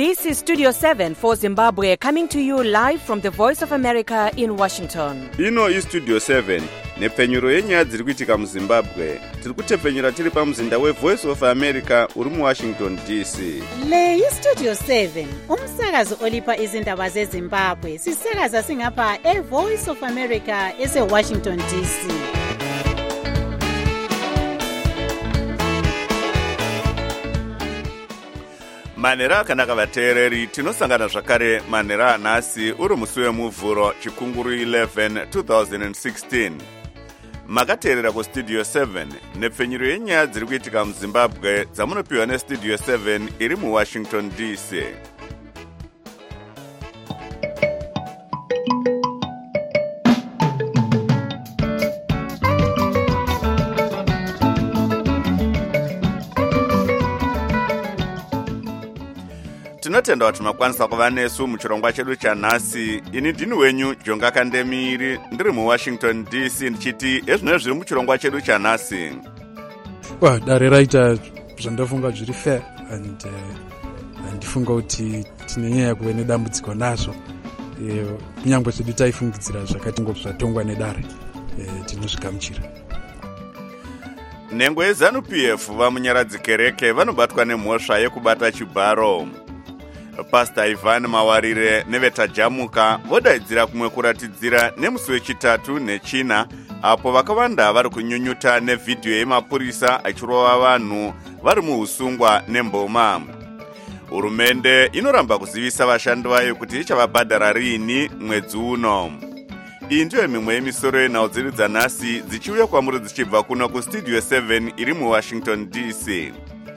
This is Studio 7 for Zimbabwe, coming to you live from the Voice of America in Washington. Ino is Studio 7, nepfenyuro yenyaya dziri kuitika muZimbabwe. Tiri kutepfenyura tiri pamuzinda weVoice of America uri muWashington DC. Le iStudio 7, umsakazo olipa izindaba zeZimbabwe. Sisakaza singapha eVoice of America eseWashington DC. Manhero akanaka vateereri, tinosangana zvakare manhero anhasi uri musi wemuvhuro chikunguru 11 2016. Makateerera kuStudio 7 nepfenyuro yenyaya dziri kuitika muZimbabwe dzamunopiwa neStudio 7 iri muWashington DC. Tinotenda kuti makwanisa kuva nesu muchirongwa chedu chanhasi. Ini ndini wenyu Jonga Kandemiri, ndiri muWashington DC ndichiti ezvino zviri muchirongwa chedu chanhasi. Dare raita zvandafunga zviri fair and ndifunga kuti tine nyaya kuve nedambudziko nazvo. Kunyangwe zvedu taifungidzira zvakati zvatongwa nedare, tinozvigamuchira. Nhengo yeZANU-PF vamunyaradzi kereke vanobatwa nemhosva yekubata chibharo. Pastor Ivan Mawarire nevetajamuka vodaidzira kumwe kuratidzira nemusi wechitatu nechina, apo vakawanda vari kunyunyuta nevhidhiyo yemapurisa achirova vanhu vari muusungwa nemboma. Hurumende inoramba kuzivisa vashandi vayo kuti ichavabhadhara riini mwedzi uno. Iyi ndiyo mimwe yemisoro yenhau dzedu dzanhasi dzichiuya kwamuri dzichibva kuno kuStudio 7 iri muWashington DC.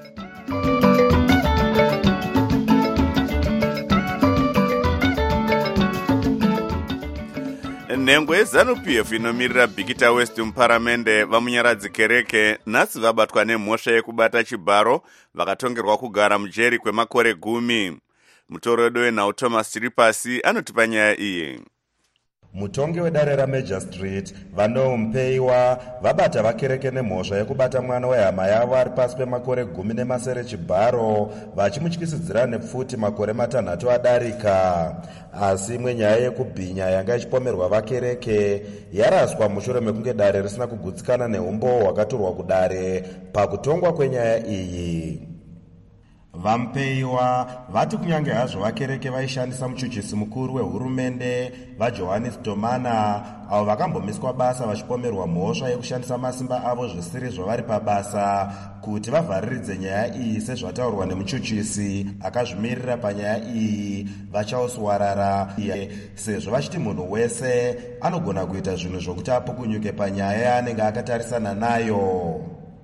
Nhengo yeZANU-PF inomirira Bhikita West muparamende vamunyaradzi kereke nhasi vabatwa nemhosva yekubata chibharo, vakatongerwa kugara mujeri kwemakore 10. Mutoredo wenhau Thomas Chiripasi anotipa nyaya iyi. Mutongi wedare raMajor Street Vano Mpeiwa vabata vakereke nemhosva yekubata mwana wehama yavo ari pasi pemakore 10 chibharo, vachimutyisidzira nepfuti makore 6 adarika. Asi imwe nyaya yekubhinya yanga ichipomerwa vakereke yaraswa mushure mekunge dare risina kugutsikana neumbo hwakatorwa kudare pakutongwa kwenyaya iyi. Vampeiwa vati kunyange hazvo vakereke vaishandisa muchuchisi mukuru wehurumende vaJohannes Domana, avo vakambomiswa basa vachipomerwa mhosva yekushandisa masimba avo zvisiri zvavari pabasa kuti vavhariridze nyaya iyi sezvataurwa nemuchuchisi akazvimirira panyaya iyi vachaoswarara, sezvo vachiti munhu wese anogona kuita zvinhu zvokuti apukunyuke panyaya yaanenge akatarisana nayo.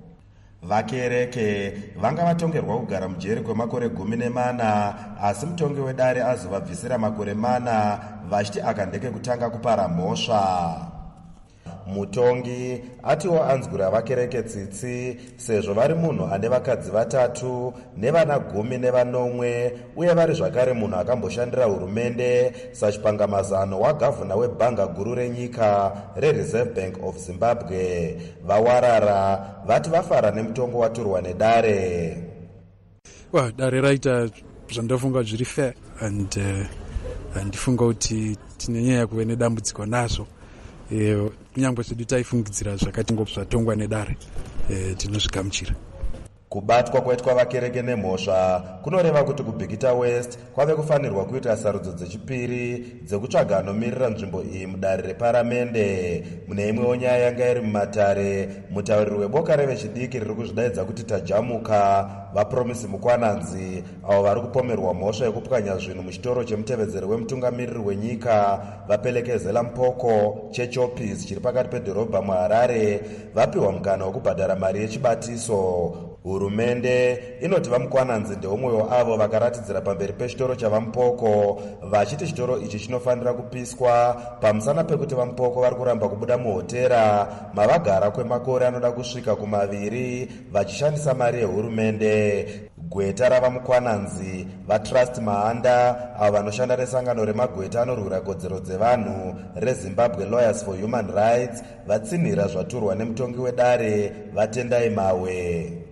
Vakereke vanga vatongerwa kugara mujeri kwemakore 14, asi mutongi wedare azovabvisira makore 4 vachiti akandeke kutanga kupara mhosva. Mutongi atiwo anzwira vakereke tsitsi sezvo vari munhu ane vakadzi 3 nevana 19 uye vari zvakare munhu akamboshandira hurumende sachipangamazano wagavhuna webhanga guru renyika reReserve Bank of Zimbabwe. Vawarara vati vafara nemutongo waturwa nedare. Dare raita zvandafunga zviri fair and ndifunga kuti tine nyaya kuve nedambudziko nazvo. Kunyangwe zvedu taifungidzira zvakati zvatongwa nedare, tinozvigamuchira. Kubatwa kwaitwa vakereke nemhosva kunoreva kuti kuBhikita West kwave kufanirwa kuita sarudzo dzechipiri dzekutsvaga anomirira nzvimbo iyi mudare reparamende. Mune imwewo nyaya yanga iri mumatare, mutauriri weboka revechidiki riri kuzvidaidza kuti tajamuka vaPromisi Mukwananzi, avo vari kupomerwa mhosva yekupwanya zvinhu muchitoro chemutevedzeri wemutungamiriri wenyika vaPelekezela Mpoko cheChoppies chiri pakati pedhorobha muHarare, vapiwa mukana wekubhadhara mari yechibatiso. Hurumende inoti vaMukwananzi ndeumwe wavo vakaratidzira pamberi pechitoro chavaMupoko vachiti chitoro ichi chinofanira kupiswa pamusana pekuti vaMupoko vari kuramba kubuda muhotera mavagara kwemakore anoda kusvika 2 vachishandisa mari yehurumende. Gweta ravaMukwananzi vaTrust Mahanda, avo vanoshanda nesangano remagweta anorwira kodzero dzevanhu reZimbabwe Lawyers for Human Rights, vatsinhira zvaturwa nemutongi wedare vaTendai Mawe.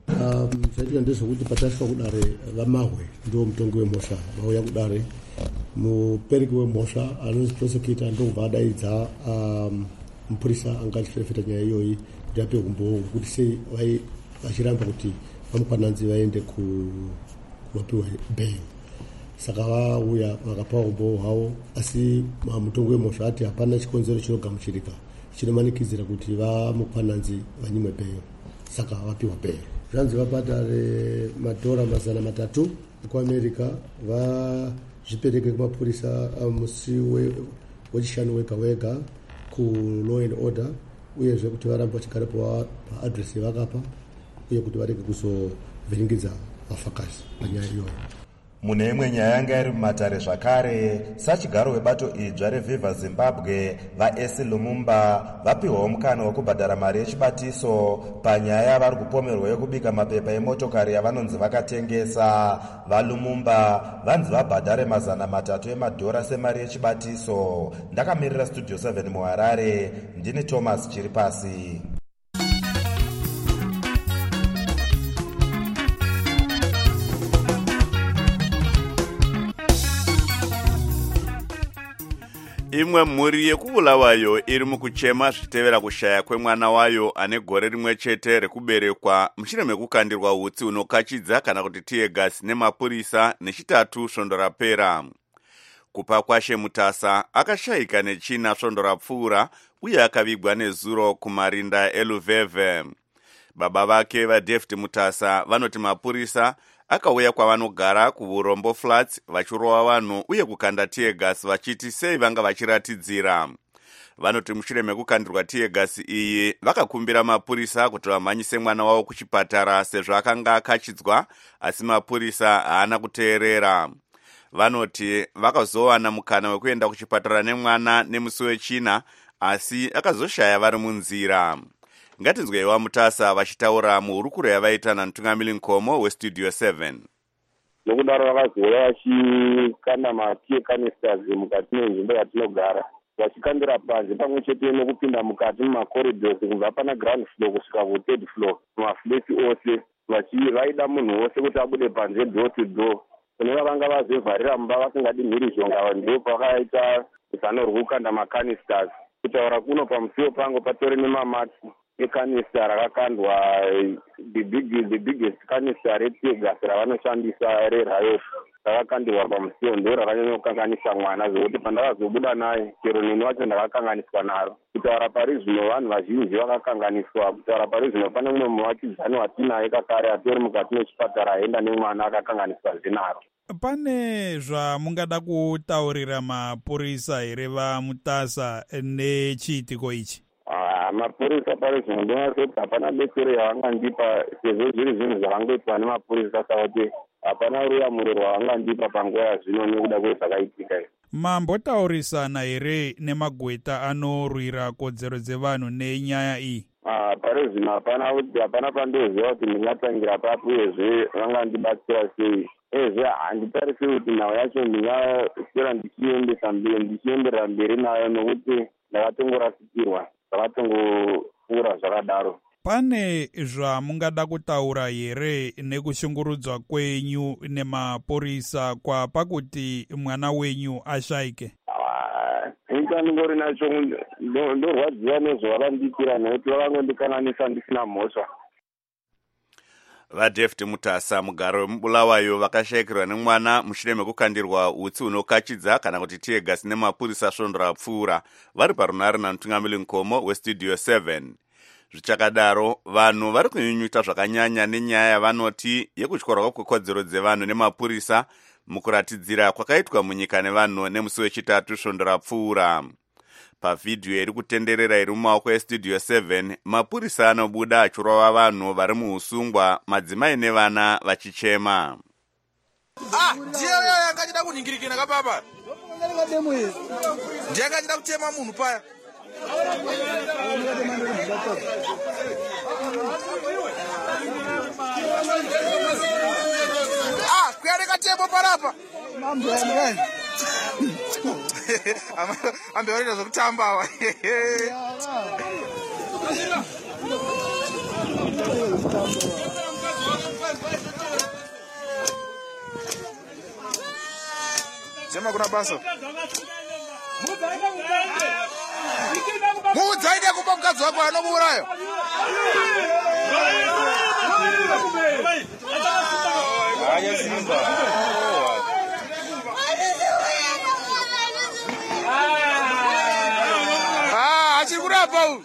Zvaitika ndezvokuti patasvika kudare vamahwe ndo mutongi wemhosva vauya kudare. Mupereki wemhosva anonzi prosecutor ndobva adaidza mupurisa anga achirefeta nyaya iyoyi kuti ape umbowo kuti sei vachiramba kuti vamukwananzi vaende kuvapiwa bail. Saka vauya vakapa umbowo hwavo, asi mutongi wemhosva ati hapana chikonzero chinogamuchirika chinomanikidzira kuti vamukwananzi vanyimwe bail, saka vapiwa bail. Zvanzi vabhadhare madhora 300 ekuamerica vazvipereke kumapurisa musi wechishanu wega wega ku-law and order, uyezve kuti varambe vachigara paadresi yavakapa, uye kuti varege kuzovhiringidza vafakazi panyaya iyoyo. Mune imwe nyaya yanga iri mumatare zvakare, sachigaro webato idzva reViva Zimbabwe vaEsi Lumumba vapiwawo mukana wekubhadhara mari yechibatiso panyaya yavari kupomerwa yekubika mapepa emotokari yavanonzi vakatengesa. VaLumumba vanzi vabhadhare $300 emadhora semari yechibatiso. Ndakamirira Studio 7 muHarare, ndini Thomas Chiripasi. Imwe mhuri yekubulawayo iri mukuchema zvichitevera kushaya kwemwana wayo ane gore rimwe chete rekuberekwa mushure mekukandirwa hutsi unokachidza kana kuti tiegasi nemapurisa nechitatu svondo rapera. Kupa kwashe Mutasa akashayika nechina svondo rapfuura uye akavigwa nezuro kumarinda eLuveve. Baba vake vaDavid Mutasa vanoti mapurisa akauya kwavanogara kuUrombo Flats vachirova vanhu uye kukanda tiegasi vachiti sei vanga vachiratidzira. Vanoti mushure mekukandirwa tiegasi iyi vakakumbira mapurisa kuti vamhanyise mwana wavo kuchipatara sezvo akanga akachidzwa, asi mapurisa haana kuteerera. Vanoti vakazowana mukana wekuenda kuchipatara nemwana nemusi wechina, asi akazoshaya vari munzira. Ngatinzweiwa Mutasa vachitaura muhurukuro yavaita namutungamiri Nkomo weStudio 7. Nokudaro vakazouya vachikanda matiye canisters mukati menzvimbo yatinogara, vachikandira panze pamwe chete nokupinda mukati mumacorridors kubva pana ground floor kusvika kuthird floor, mumafleti ose, vaida munhu wose kuti abude panze door to door. Kune vavanga vazevharira mumba vasingadi mhirizhonga, ndo pakaita zano rokukanda macanisters. Kutaura kuno pamusiwo pangu patori nemamati ekanisa rakakandwa, the biggest kanisa retigasi ravanoshandisa rerayot rakakandirwa pamusiwo, ndo rakanyanya kukanganisa mwana zvokuti pandakazobuda naye chero nini wacho ndakakanganiswa naro. Kutaura pari zvino vanhu vazhinji vakakanganiswa. Kutaura pari zvino pane mumwe muvakidzani watinaye kakare atori mukati mechipatara aenda nemwana akakanganiswa zvinaro. Pane zvamungada kutaurira mapurisa here vaMutasa nechiitiko ichi? Mapurisa pari zvino ndinoona kuti hapana betsero yavangandipa, sezvo zviri zvinhu zvakangoitwa nemapurisa, saka kuti hapana ruyamuro rwavangandipa panguva yazvino nekuda kwezvakaitika. Mambotaurisana here nemagweta anorwira kodzero dzevanhu nenyaya iyi? Pari zvino hapana pandoziva kuti ndingatangira papi uyezve vangandibatsira sei. Ezve handitarisi kuti nhau yacho ndingaswera ndichienderera mberi nayo nokuti ndakatongorasikirwa, zvakatongopfuura zvakadaro. Pane zvamungada kutaura here nekushungurudzwa kwenyu nemapurisa pakuti mwana wenyu ashayike? Nyika ndingori nacho ndorwadziwa nezvavandiitira nekuti vakangondikanganisa ndisina mhosva. VaDavid Mutasa mugaro wemubulawayo vakashayikirwa nemwana mushure mekukandirwa hutsi unokachidza kana kuti tiegasi nemapurisa svondo rapfuura vari parunare namutungamiri Nkomo weStudio 7. Zvichakadaro, vanhu vari kunyunyuta zvakanyanya nenyaya yavanoti yekutyorwa kwekodzero dzevanhu nemapurisa mukuratidzira kwakaitwa munyika nevanhu nemusi wechitatu svondo rapfuura. Pavhidhiyo iri kutenderera iri mumaoko eStudio 7, mapurisa anobuda achirova vanhu vari muusungwa, madzimai nevana vachichema. Ndiye yakachida kuningirikira kapapa. Ndiye yakachida kuchema munhu paya. Kuyareka tembo parapa. Ambe warida zvokutamba wa. Sema kuna basa. Muudzaide kupa mukadzi wako anomuurayo. Haya Simba. Achiri kurapa uyu.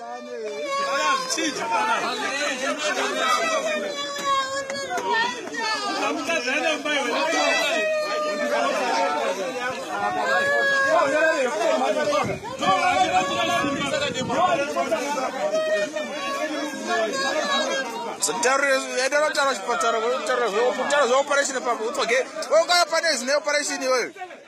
Edanotaura chipatara kutaura zveoperation papo utsvage weungaya pane zvine operation iweyo.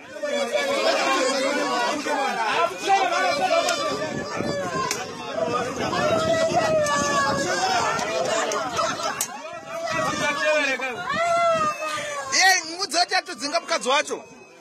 Iye mudzi wacho atodzinga mukadzi wacho.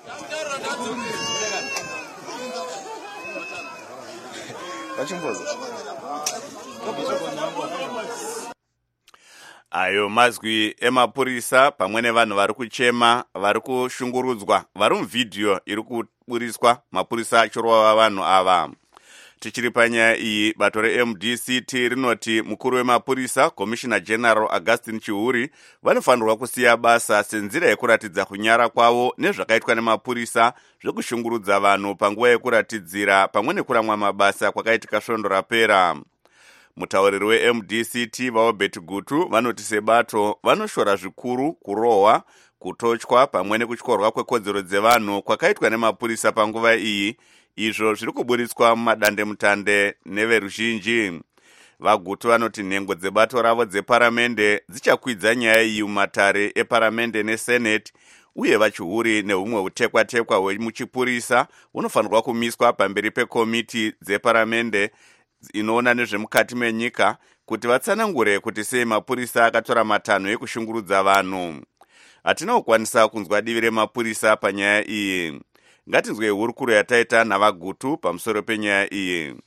Ayo mazwi emapurisa pamwe nevanhu vari kuchema, vari kushungurudzwa, vari muvhidhiyo iri kuburiswa mapurisa achirova vanhu ava. Tichiri panyaya iyi, bato reMDCT rinoti mukuru wemapurisa Commissioner General Augustine Chihuri vanofanirwa kusiya basa senzira yekuratidza kunyara kwavo nezvakaitwa nemapurisa zvekushungurudza vanhu panguva yekuratidzira pamwe nekuramwa mabasa kwakaitika svondo rapera. Mutauriri weMDCT vaObert Gutu vanoti sebato vanoshora zvikuru kurohwa, kutochwa pamwe nekutyorwa kwekodzero dzevanhu kwakaitwa nemapurisa panguva iyi, izvo zviri kuburitswa mumadandemutande neveruzhinji. VaGutu vanoti nhengo dzebato ravo dzeparamende dzichakwidza nyaya iyi mumatare eparamende neseneti, uye vaChihuri nehumwe hutekwa-tekwa hwemuchipurisa hunofanirwa kumiswa pamberi pekomiti dzeparamende inoona nezvemukati menyika kuti vatsanangure kuti sei mapurisa akatora matanho ekushungurudza vanhu. Hatina kukwanisa kunzwa divi remapurisa panyaya iyi. Ngatinzwe hurukuro yataita navaGutu pamusoro penyaya iyi.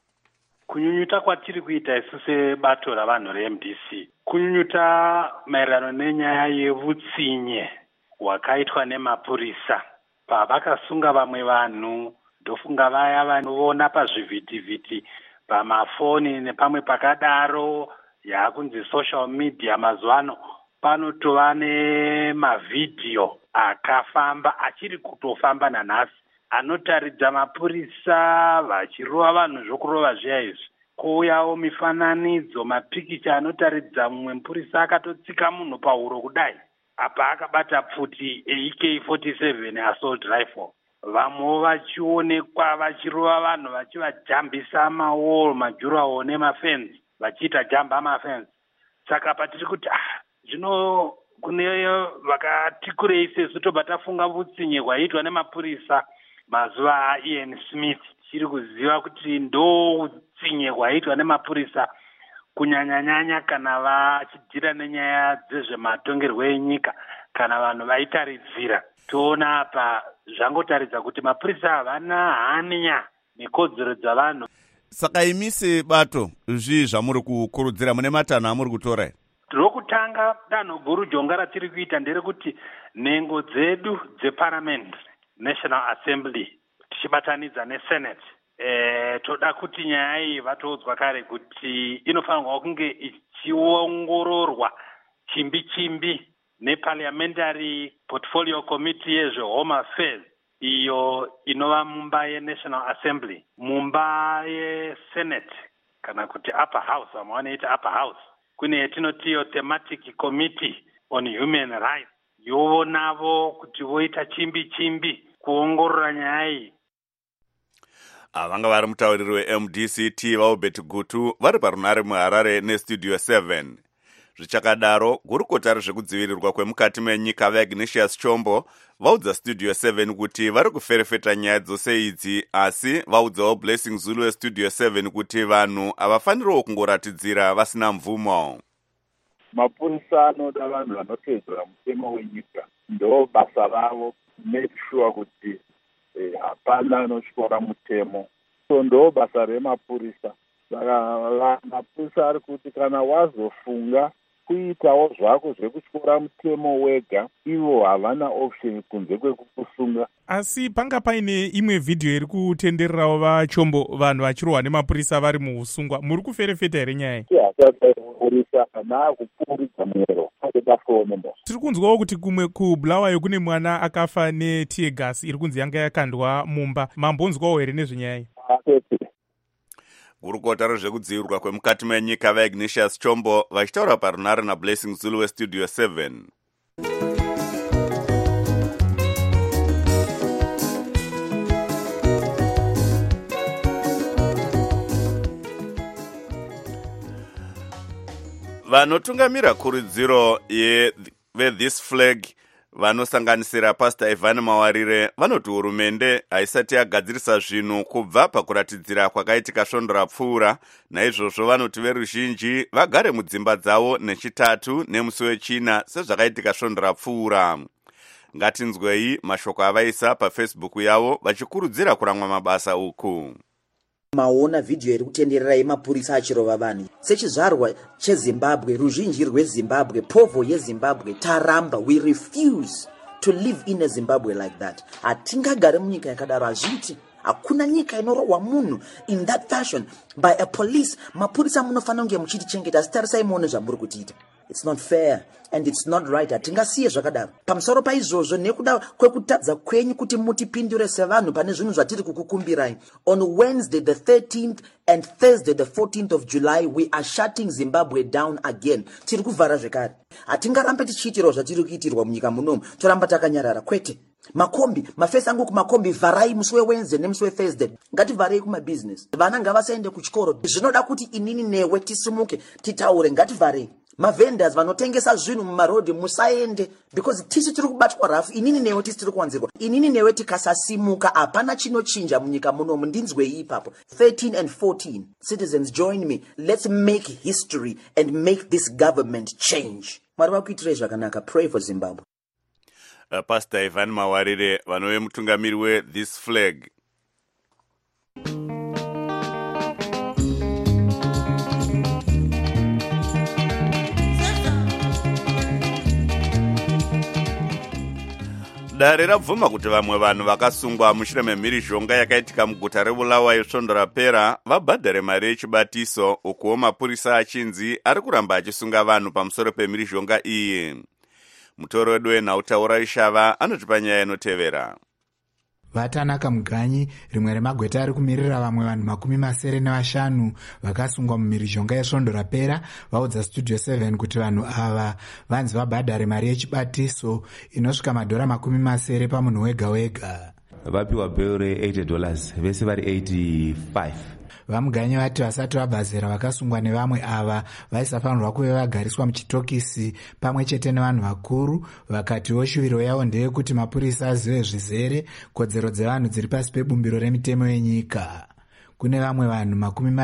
Kunyunyuta kwatiri kuita isu sebato ravanhu reMDC, kunyunyuta maererano nenyaya yevutsinye hwakaitwa nemapurisa pavakasunga vamwe vanhu. Ndofunga vaya vanoona pazvivhitivhiti pamafoni nepamwe pakadaro yakunzi social media mazuva ano, panotova nemavhidhiyo akafamba achiri kutofamba nanhasi anotaridza mapurisa vachirova vanhu zvokurova zviya izvi. Kouyawo mifananidzo, mapikicha anotaridza mumwe mupurisa akatotsika munhu pahuro kudai, apa akabata pfuti AK-47 assault rifle. Vamwewo vachionekwa vachirova vanhu vachivajambisa mawall, majurawo nemafenzi, vachiita jamba mafenzi. Saka patiri kuti zvino kune vakati kurei sesu tobva tafunga vutsinye hwaiitwa nemapurisa mazuva aIan Smith. Tiri kuziva kuti ndo utsinye hwaiitwa nemapurisa kunyanya-nyanya kana vachidhira nenyaya dzezvematongerwo enyika, kana vanhu vaitaridzira. Toona apa zvangotaridza kuti mapurisa havana hanya nekodzero dzavanhu. Saka imi sebato zvii zvamuri kukurudzira, mune matanho amuri kutora? Rokutanga danho guru jonga ratiri kuita nderekuti nhengo dzedu dzeparliament, National Assembly, tichibatanidza neSenate, toda kuti nyaya iyi vatoudzwa kare kuti inofanirwa kunge ichiongororwa chimbi-chimbi neParliamentary Portfolio Committee yezveHome Affairs, iyo inova mumba yeNational Assembly, mumba yeSenate kana kuti Upper House, vamwe vanoita Upper House. Kune yetinotiyo Thematic Committee on Human Rights, yonavo kuti voita chimbi-chimbi kuongorora nyaya iyi. Vanga vari mutauriri weMDCT vaObert Gutu vari parunare muHarare neStudio 7. Zvichakadaro, gurukota rezvekudzivirirwa kwemukati menyika vaIgnatius Chombo vaudza Studio 7 kuti vari kuferefeta nyaya dzose idzi, asi vaudzawo Blessing Zulu weStudio 7 kuti vanhu havafaniriwo kungoratidzira vasina mvumo. Mapurisa anoda vanhu vanotedzera mutemo wenyika, ndo basa ravo make sure kuti hapana anosvora mutemo. So ndo basa remapurisa. Saka mapurisa ari kuti kana wazofunga kuitawo zvako zvekutyora mutemo wega, ivo havana option kunze kwekukusunga. Asi panga paine imwe vhidhiyo iri kutendererawo vachombo vanhu vachirohwa nemapurisa vari muusungwa. Muri kuferefeta here nyaya? Mapurisa kana kupfuuridza mwero adebafonemba. Tiri kunzwawo kuti kumwe kuBulawayo kune mwana akafa netiye gasi iri kunzi yanga yakandwa mumba. Mambonzwawo here nezvenyaya? Gurukota rezvekudzivirwa kwemukati menyika vaIgnatius Chombo vachitaura parunare naBlessing Zulu weStudio 7. Vanotungamira kurudziro yeThis Flag vanosanganisira Pastor Ivan Mawarire vanoti hurumende haisati yagadzirisa zvinhu kubva pakuratidzira kwakaitika svondo rapfuura. Naizvozvo vanoti veruzhinji vagare mudzimba dzavo nechitatu nemusi wechina sezvakaitika svondo rapfuura. Ngatinzwei mashoko avaisa paFacebook yavo vachikurudzira kuramwa mabasa uku. Maona vhidhiyo iri kutenderera yemapurisa achirova vanhu sechizvarwa cheZimbabwe, ruzhinji rweZimbabwe, povo yeZimbabwe taramba. We refuse to live in a Zimbabwe like that. Hatingagare munyika yakadaro. Hazviti hakuna nyika inorohwa munhu in that fashion by a police. Mapurisa munofanira kunge muchitichengeta. Asi tarisai muone zvamuri kutiita. It's not fair and it's not right. Hatingasiye zvakadaro. Pamusoro paizvozvo nekuda kwekutadza kwenyu kuti mutipindure sevanhu pane zvinhu zvatiri kukukumbirai. On Wednesday the 13th and Thursday the 14th of July we are shutting Zimbabwe down again. Tiri kuvhara zvekare. Hatingarambe tichiitirawo zvatiri kuitirwa munyika munomu. Toramba takanyarara kwete. Makombi, mafesi angu kumakombi, varai musi weWednesday nemusi weThursday. Ngativharei kumabusiness. Vana ngavasaende kuchikoro. Zvinoda kuti inini newe tisimuke titaure, ngativharei. Mavendors vanotengesa zvinhu mumarodhi musaende because tisi tiri kubatwa rafu. Inini newe tisi tiri kuwanzirwa. Inini newe tikasasimuka hapana chinochinja munyika munomu. Ndinzwei ipapo. 13 and 14 citizens join me. Let's make history and make this government change. Mwari vakuitirei zvakanaka. Pray for Zimbabwe. Pastor Ivan Mawarire vanove mutungamiri weThis Flag. Dare rabvuma kuti vamwe vanhu vakasungwa mushure memhirizhonga yakaitika muguta reBulawayo svondo rapera vabhadhare mari yechibatiso, ukuwo mapurisa achinzi ari kuramba achisunga vanhu pamusoro pemhirizhonga iyi. Mutoro wedu wenhautaura ishava anotipa nyaya inotevera. Vatanaka Muganyi, rimwe remagweta ari kumirira vamwe vanhu 75 vakasungwa mumhirizhonga yesvondo rapera, vaudza Studio 7 kuti vanhu ava vanzi vabhadhare mari yechibatiso inosvika $70 pamunhu wega wega. Vapiwa bhero $80, vese vari 85. Vamuganyi vati vasati vabvazera vakasungwa nevamwe ava vaisafanirwa kuve vagariswa muchitokisi pamwe chete nevanhu vakuru. Vakatiwo shuviro yavo ndeyekuti mapurisa azive zvizere kodzero dzevanhu dziri pasi pebumbiro remitemo yenyika. Kune vamwe vanhu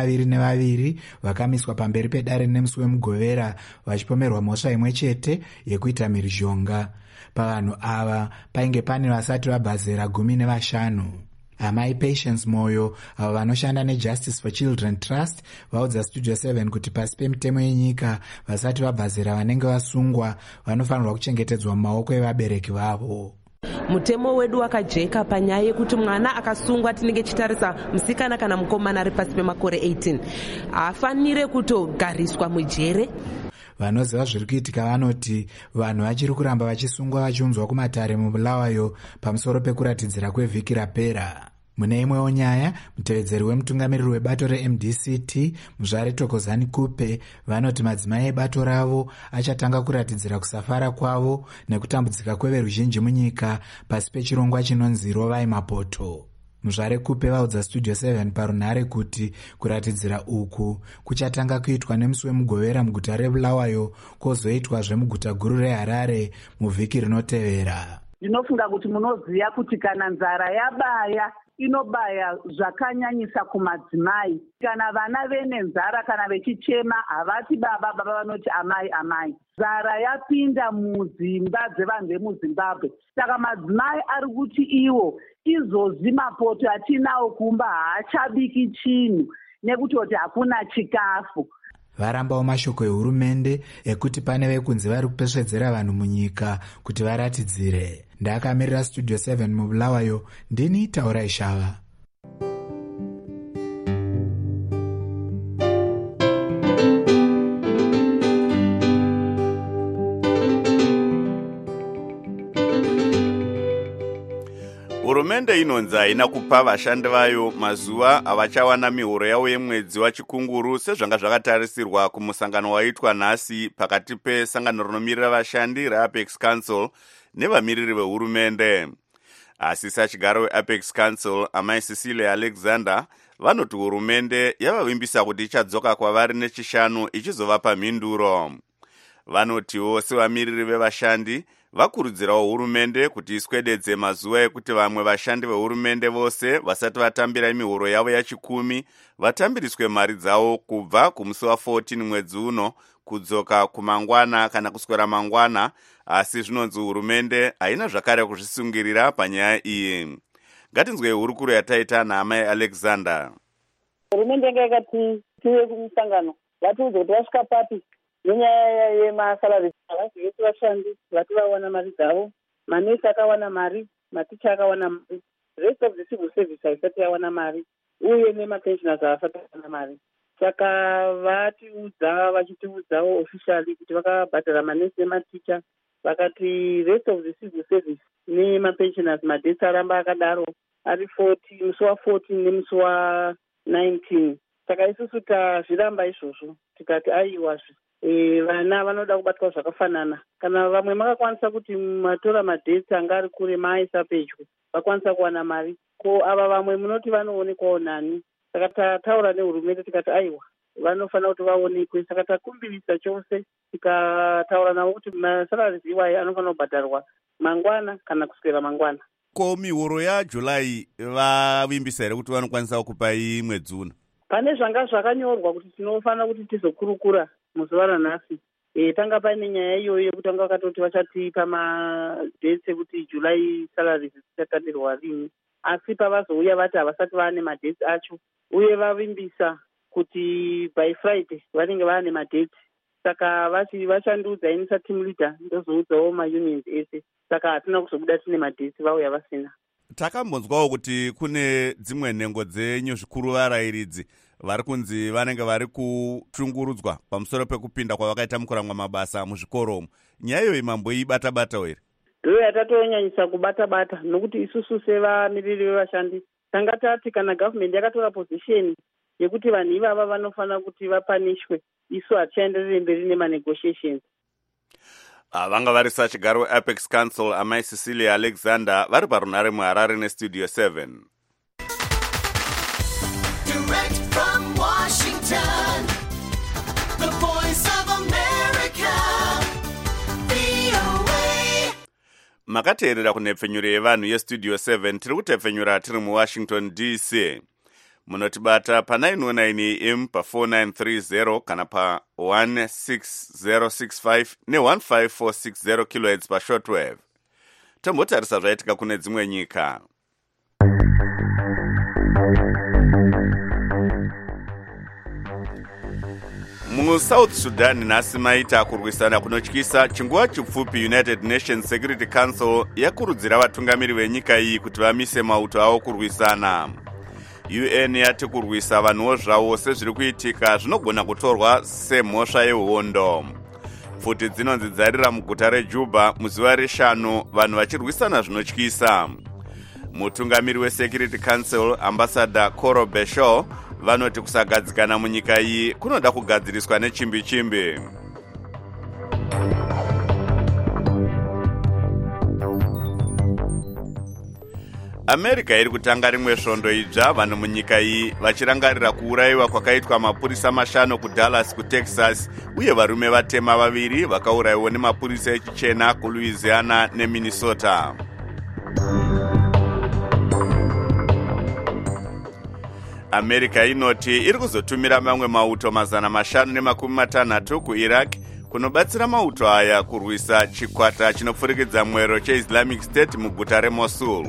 22 vakamiswa pamberi pedare nemusi wemugovera vachipomerwa mhosva imwe chete yekuita mhirizhonga. Pavanhu ava painge pane vasati vabvazera 15. Amai Patience Moyo, avo vanoshanda neJustice for Children Trust, vaudza Studio 7 kuti pasi pemitemo yenyika vasati vabvazera vanenge vasungwa vanofanirwa kuchengetedzwa mumaoko evabereki vavo. Mutemo wedu wakajeka panyaya yekuti mwana akasungwa tinenge chitarisa musikana kana mukomana ari pasi pemakore 18 afanire kutogariswa mujere. Vanoziva zviri kuitika vanoti vanhu vachiri kuramba vachisungwa vachiunzwa kumatare muBulawayo pamusoro pekuratidzira kwevhiki rapera. Mune imwewo nyaya, mutevedzeri wemutungamiriri webato reMDCT Muzvare Thokozani Kupe vanoti madzimai ebato ravo achatanga kuratidzira kusafara kwavo nekutambudzika kweveruzhinji munyika pasi pechirongwa chinonzi Rovai Mapoto. Muzvare Kupe vaudza Studio 7 parunhare kuti kuratidzira uku kuchatanga kuitwa nemusi wemugovera muguta reBulawayo kwozoitwa zvemuguta guru reHarare muvhiki rinotevera. Ndinofunga kuti munoziva kuti kana nzara yabaya inobaya zvakanyanyisa kumadzimai. Kana vana vene nzara kana vechichema havati baba, baba vanoti amai amai. Nzara yapinda mudzimba dzevanhu vemuZimbabwe. Saka madzimai ari kuti iwo izvozvi mapoto atinawo kumba haachabiki chinhu nekuti kuti hakuna chikafu. varambawo mashoko ehurumende ekuti pane vekunzi vari kupesvedzera vanhu munyika kuti varatidzire. Ndakamirira Studio 7 mubulawayo, ndini Taurai Shava. Hurumende inonzi haina kupa vashandi vayo mazuva avachawana mihoro yavo yemwedzi wachikunguru sezvanga zvakatarisirwa kumusangano waitwa nhasi pakati pesangano rinomirira vashandi reApex Council nevamiriri vehurumende. Asi sachigaro weApex Council amai Cecilia Alexander vanoti hurumende yavavimbisa kuti ichadzoka kwavari nechishanu ichizovapa mhinduro. Vanotiwo sevamiriri vevashandi vakurudzirawo hurumende kuti iswededze mazuva ekuti vamwe vashandi vehurumende vose vasati vatambira mihoro yavo ya10 vatambiriswe mari dzavo kubva kumusi wa14 mwedzi uno kudzoka kumangwana kana kuswera mangwana, asi zvinonzi hurumende haina zvakare kuzvisungirira panyaya iyi. Ngatinzwe hurukuro yataita naamai Alexander. Hurumende yanga yakati tive kumusangano vatiudze kuti vasvika papi nenyaya yemasalari avazivesi vashandi vati vawana mari dzavo. Manesi akawana mari, maticha akawana mari, rest of the civil service haisati yawana mari, uye nemapensioners havasati yawana mari. Saka vachitiudzawo officially kuti vakabhadhara manesi nematicha, vakati rest of the civil service nemapensioners madhesi aramba akadaro ari 40 musi wa14 nemusi wa19. Saka isusu tazviramba izvozvo tikati aiwazve vana vanoda kubatwa zvakafanana. Kana vamwe makakwanisa kuti matora madhesi anga ari kure maaisa pedyo vakwanisa kuwana mari, ko ava vamwe munoti vanoonekwawo nani. Saka tataura nehurumende tikati aiwa vanofanira kuti vaonekwe. Saka takumbirisa chose tikataura navo kuti masalari iwayi anofanira kubhadharwa mangwana kana kuswera mangwana. Ko mihoro yaJulai vavimbisa here kuti vanokwanisa kupai mwedzi uno? Pane zvanga zvakanyorwa kuti tinofanira kuti tizokurukura muzuva ranhasi. Tanga paine nyaya iyoyo yekuti vanga vakatoti vachatipa madhesi ekuti July salary dzichatandirwa rini, asi pavazouya vati havasati vaane madhesi acho, uye vavimbisa kuti by Friday vanenge vaane madhesi. Saka vachandiudza inisa team leader ndozoudzawo maunions ese. Saka hatina kuzobuda tine madhesi vauya vasina. Takambonzwawo kuti kune dzimwe nhengo dzenyu zvikuru varairidzi vari kunzi vanenge vari kushungurudzwa pamusoro pekupinda kwavakaita mukuramwa mabasa muzvikoro umu. Nyaya iyoyi mamboibata-bata here? Ndiyo yatatonyanyisa kubata-bata, nokuti isusu sevamiriri vevashandi tanga tati kana government yakatora position yekuti vanhu ivava vanofanira kuti vapanishwe, isu hatichaenderere mberi nemanegotiations. Vanga vari sachigaro weApex Council amai Cecilia Alexander vari parunare muHarare neStudio 7. Direct from Washington, the voice of America, VOA. Makateerera kunhepfenyuro yevanhu yeStudio 7 tiri kutepfenyura tiri muWashington DC. Munotibata pa 919 AM pa 4930 kana pa 16065 ne 15460 kHz pa shortwave. Tombotarisa zvaitika kune dzimwe nyika. MuSouth Sudan nhasi maita kurwisana kunotyisa chinguva chipfupi United Nations Security Council yakurudzira vatungamiri venyika iyi kuti vamise mauto avo kurwisana. UN yati kurwisa vanhuwo zvavo sezviri kuitika zvinogona kutorwa semhosva yehondo. Pfuti dzinonzi dzarira muguta reJuba muzuva reshanu vanhu vachirwisana zvinotyisa. Mutungamiri weSecurity Council Ambassador Coro Beshaw vanoti kusagadzikana munyika iyi kunoda kugadziriswa nechimbi-chimbi. America iri kutanga rimwe svondo idzva vanhu munyika iyi vachirangarira kuurayiwa kwakaitwa mapurisa 5 kuDallas kuTexas uye varume vatema 2 vakaurayiwa nemapurisa echichena kuLouisiana neMinnesota. America inoti iri kuzotumira mamwe mauto 560 kuIraq kunobatsira mauto aya kurwisa chikwata chinopfurikidza mwero cheIslamic State muguta reMosul.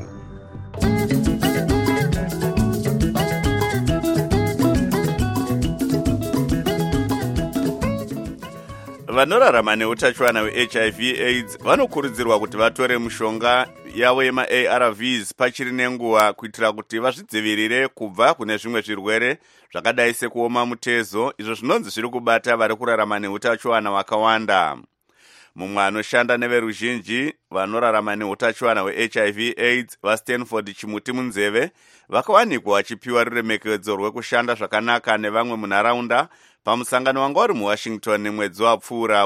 vanorarama neutachiwana hwehiv aids vanokurudzirwa kuti vatore mishonga yavo yemaarvs pachiri nenguva kuitira kuti vazvidzivirire kubva kune zvimwe zvirwere zvakadai sekuoma mutezo izvo zvinonzi zviri kubata vari kurarama neutachiwana hwakawanda. Mumwe anoshanda neveruzhinji vanorarama neutachiwana hwehiv aids vastanford chimuti munzeve vakawanikwa vachipiwa ruremekedzo rwekushanda zvakanaka nevamwe munharaunda pamusangano wanga uri muwashington nemwedzi wapfuura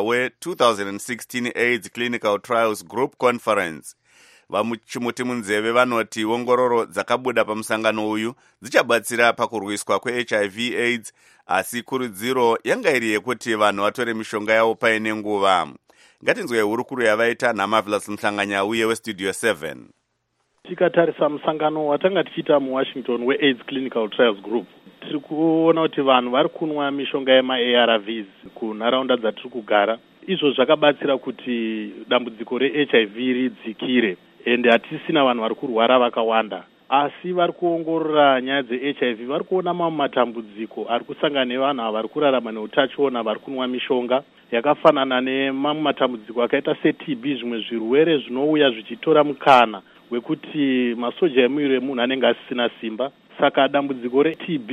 we-2016 AIDS Clinical Trials Group Conference. Vachimuti munzeve vanoti ongororo dzakabuda pamusangano uyu dzichabatsira pakurwiswa kwehiv aids, asi kurudziro yanga iri yekuti vanhu vatore mishonga yavo paine nguva. Ngatinzwe hurukuru yavaita naMarvelous Mhlanganya uye weStudio 7. Tikatarisa musangano watanga tichiita muWashington weAIDS Clinical Trials Group, tiri kuona kuti vanhu vari kunwa mishonga yemaARVs kunharaunda dzatiri kugara. Izvo zvakabatsira kuti dambudziko reHIV ridzikire, ende hatisina vanhu vari kurwara vakawanda. Asi vari kuongorora nyaya dzeHIV, vari kuona mamwe matambudziko ari kusangana nevanhu ava vari kurarama neutachiona vari kunwa mishonga yakafanana nemamwe matambudziko akaita seTB, zvimwe zvirwere zvinouya zvichitora mukana wekuti masoja emuviri wemunhu anenge asisina simba. Saka dambudziko reTB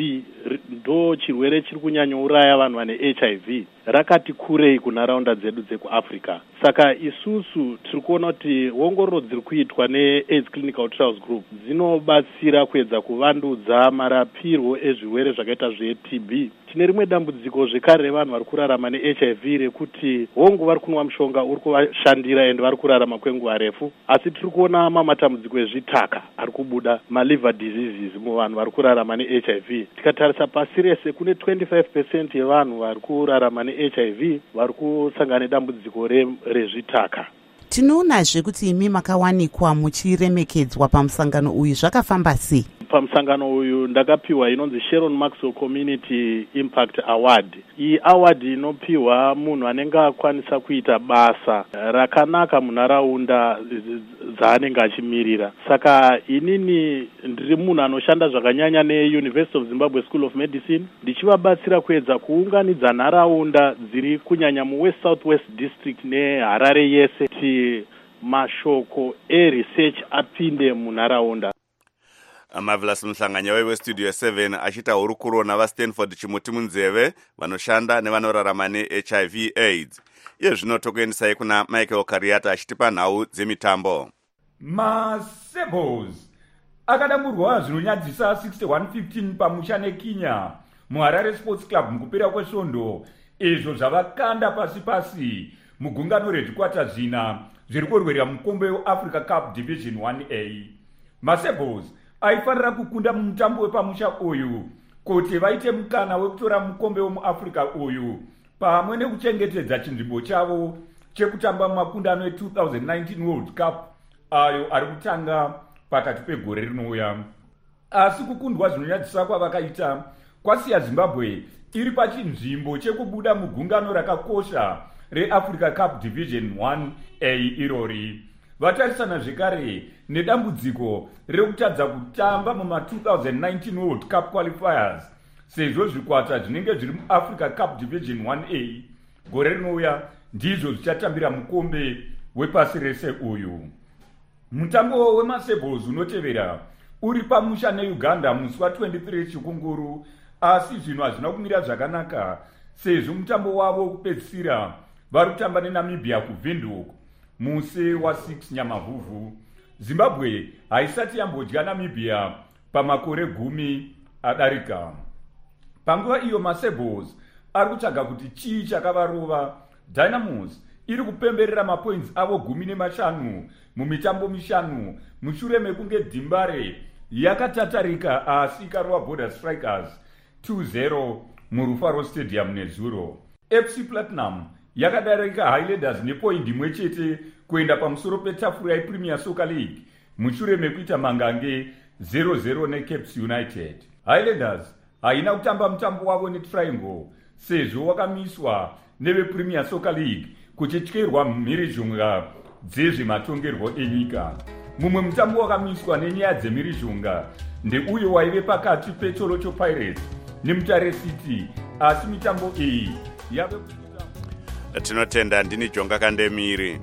ndo chirwere chiri kunyanyouraya vanhu vane HIV rakati kurei kunharaunda dzedu dzekuAfrica. Saka isusu tiri kuona kuti ongororo dziri kuitwa neAIDS Clinical Trials Group dzinobatsira kuedza kuvandudza marapirwo ezvirwere zvakaita zveTB. Tine rimwe dambudziko zvekare revanhu vari kurarama neHIV rekuti hongu vari kunwa mushonga uri kuvashandira ende vari kurarama kwenguva refu, asi tiri kuona matambudziko ezvitaka ari kubuda, maliver diseases muvanhu vari kurarama neHIV. Tikatarisa pasi rese kune 25% yevanhu vari kurarama neHIV vari kusangana nedambudziko rezvitaka. Tinoonazve kuti imi makawanikwa muchiremekedzwa pamusangano uyu, zvakafamba sei? Pamusangano uyu ndakapiwa inonzi Sharon Maxwell Community Impact Award. Iyi award inopiwa munhu anenge akwanisa kuita basa rakanaka munharaunda dzaanenge achimirira. Saka inini ndiri munhu anoshanda zvakanyanya neUniversity of Zimbabwe School of Medicine, ndichivabatsira kuedza kuunganidza nharaunda dziri kunyanya muWest Southwest District neHarare yese kuti mashoko eresearch apinde munharaunda. Marvelous Mhlanganya weStudio 7 achita hurukuro navaStanford chimuti munzeve vanoshanda nevanorarama neHIV AIDS. Iye zvino tokuendesai kuna Michael Kariata achitipa nhau dzemitambo. Masebos akadamburwa zvinonyadzisa 61-15 pamusha neKenya muHarare Sports Club mukupera kwesvondo, izvo zvavakanda pasi mugungano rezvikwata zvina zviri kurwira mukombe weAfrica Cup Division 1A. Masebos aifanira kukunda mumutambo wepamusha uyu kuti vaite mukana wekutora mukombe wemuAfrica uyu pamwe nekuchengetedza chinzvimbo chavo chekutamba mumakundano e2019 World Cup ayo ari kutanga pakati pegore rinouya. Asi kukundwa zvinonyadzisa kwavakaita kwasiya Zimbabwe iri pachinzvimbo chekubuda mugungano rakakosha reAfrica Cup Division 1A irori. Vatarisana zvekare nedambudziko rekutadza kutamba muma2019 World Cup qualifiers sezvo zvikwata zvinenge zviri muAfrica Cup Division 1A gore rinouya ndizvo zvichatambira mukombe wepasi rese uyu. Mutambo wemasebos unotevera uri pamusha neUganda musi wa23 chikunguru, asi zvino hazvina kumira zvakanaka sezvo mutambo wavo wekupedzisira vari kutamba neNamibia kuVindhoek musi wa6 Nyamavhuvhu. Zimbabwe haisati yambodya Namibia pamakore 10 adarika. Panguva iyo masebos ari kutsvaga kuti chii chakavarova. Dynamos iri kupemberera mapoints avo 15 mumitambo 5 mushure mekunge Dhimbare yakatatarika asi ikarova Border Strikers 2-0 muRufaro Stadium nezuro. FC Platinum yakadarika Highlanders nepoindi imwe chete kuenda pamusoro petafura yePremier Soccer League mushure mekuita mangange 0-0 neCapes United. Highlanders haina kutamba mutambo wavo neTriangle sezvo wakamiswa nevePremier Soccer League kuchityerwa mhirizhonga dzezvematongerwo enyika. Mumwe mutambo wakamiswa nenyaya dzemhirizhonga ndeuyo waive pakati peCholocho Pirates neMutare City, asi mitambo iyi yave tinotenda. Ndini Jonga Kandemiri.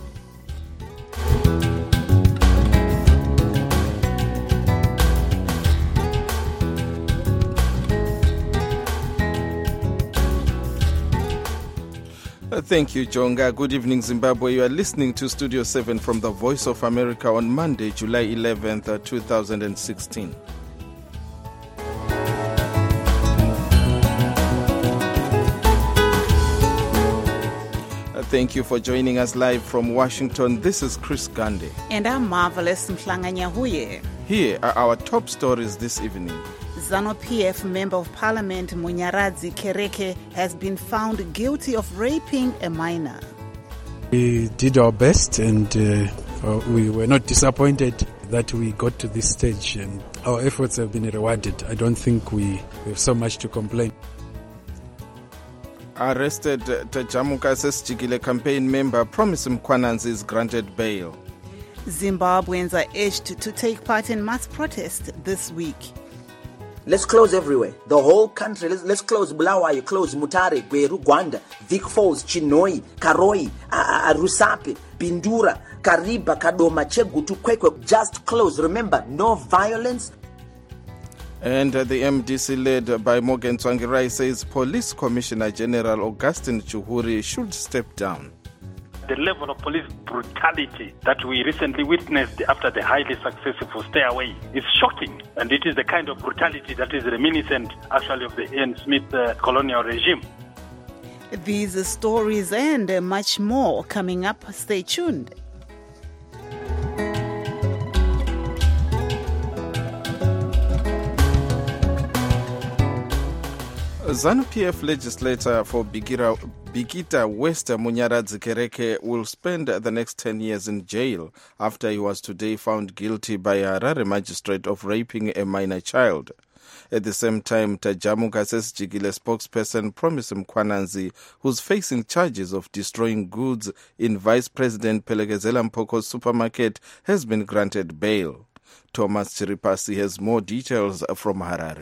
Thank you, Jonga. Good evening, Zimbabwe. You are listening to Studio 7 from the Voice of America on Monday, July 11th, 2016. Thank you for joining us live from Washington. This is Chris Gandhi. And I'm Marvelous Mhlanganyahuye. Here are our top stories this evening. ZANU-PF Member of Parliament Munyaradzi Kereke has been found guilty of raping a minor. We did our best and we were not disappointed that we got to this stage, and our efforts have been rewarded. I don't think we have so much to complain. Arrested Tajamuka Sesjikile campaign member Promise Mkwananzi is granted bail. Zimbabweans are urged to take part in mass protest this week. Let's close everywhere. The whole country. Let's close Bulawayo, close Mutare, Gweru, Gwanda, Vic Falls, Chinoi, Karoi, Rusape, Bindura, Kariba, Kadoma, Chegutu, Kwekwe. Just close. Remember, no violence. And the MDC led by Morgan Tsvangirai says Police Commissioner General Augustine Chuhuri should step down. The level of police brutality that we recently witnessed after the highly successful stay away is shocking, and it is the kind of brutality that is reminiscent actually of the Ian Smith colonial regime. These stories and much more coming up. Stay tuned. ZANU-PF legislator for Bikita West Munyaradzi Kereke will spend the next 10 years in jail after he was today found guilty by a Harare magistrate of raping a minor child. At the same time, Tajamuka Sesjikile spokesperson Promise Mkwananzi, who's facing charges of destroying goods in Vice President Pelekezela Mpoko's supermarket, has been granted bail. Thomas Chiripasi has more details from Harare.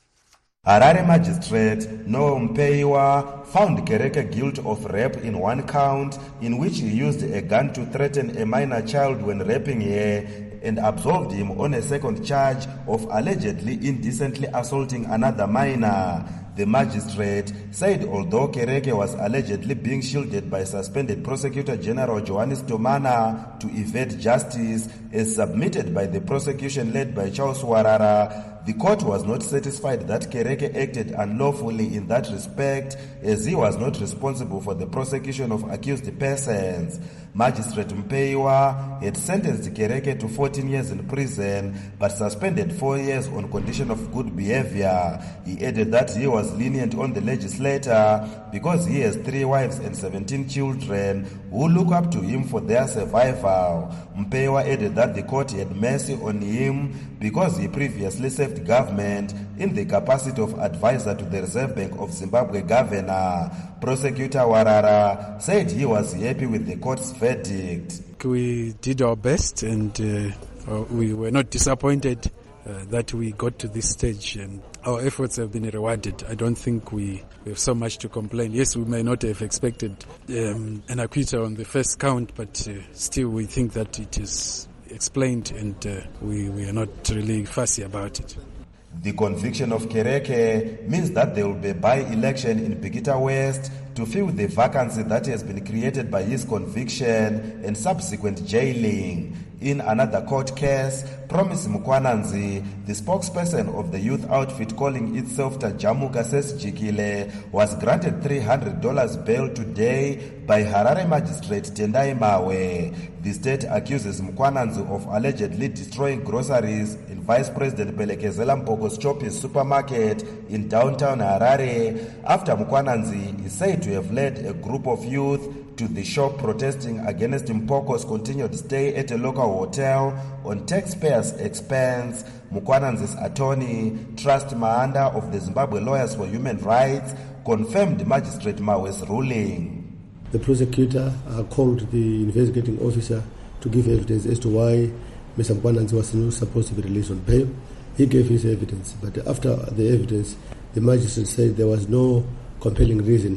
Harare magistrate Noah Mpeiwa found Kereke guilty of rape in one count in which he used a gun to threaten a minor child when raping her, and absolved him on a second charge of allegedly indecently assaulting another minor. The magistrate said although Kereke was allegedly being shielded by suspended Prosecutor General Johannes Tomana to evade justice, as submitted by the prosecution led by Charles Warara, the court was not satisfied that Kereke acted unlawfully in that respect, as he was not responsible for the prosecution of accused persons. Magistrate Mpeiwa had sentenced Kereke to 14 years in prison, but suspended 4 years on condition of good behavior. He added that he was lenient on the legislator because he has 3 wives and 17 children who look up to him for their survival. Mpeiwa added that the court had mercy on him because he previously served government in the capacity of advisor to the Reserve Bank of Zimbabwe governor. Prosecutor Warara said he was happy with the court's verdict. We did our best and we were not disappointed that we got to this stage, and our efforts have been rewarded. I don't think we have so much to complain. Yes, we may not have expected an acquittal on the first count, but still we think that it is explained, and we are not really fussy about it. The conviction of Kereke means that there will be a by-election in Bikita West to fill the vacancy that has been created by his conviction and subsequent jailing. In another court case, Promise Mkwananzi, the spokesperson of the youth outfit calling itself Tajamuka Sesjikile, was granted $300 bail today by Harare magistrate Tendai Mawe. The state accuses Mkwananzi of allegedly destroying groceries in Vice President Pelekezela Mpoko's Choppies supermarket in downtown Harare after Mkwananzi is said to have led a group of youth to the shop protesting against Mpoko's continued stay at a local hotel on taxpayers' expense. Mkwananzi's attorney, Trust Maanda of the Zimbabwe Lawyers for Human Rights, confirmed Magistrate Mawe's ruling. The prosecutor called the investigating officer to give evidence as to why Mr. Mkwananzi was not supposed to be released on bail. He gave his evidence, but after the evidence, the magistrate said there was no compelling reason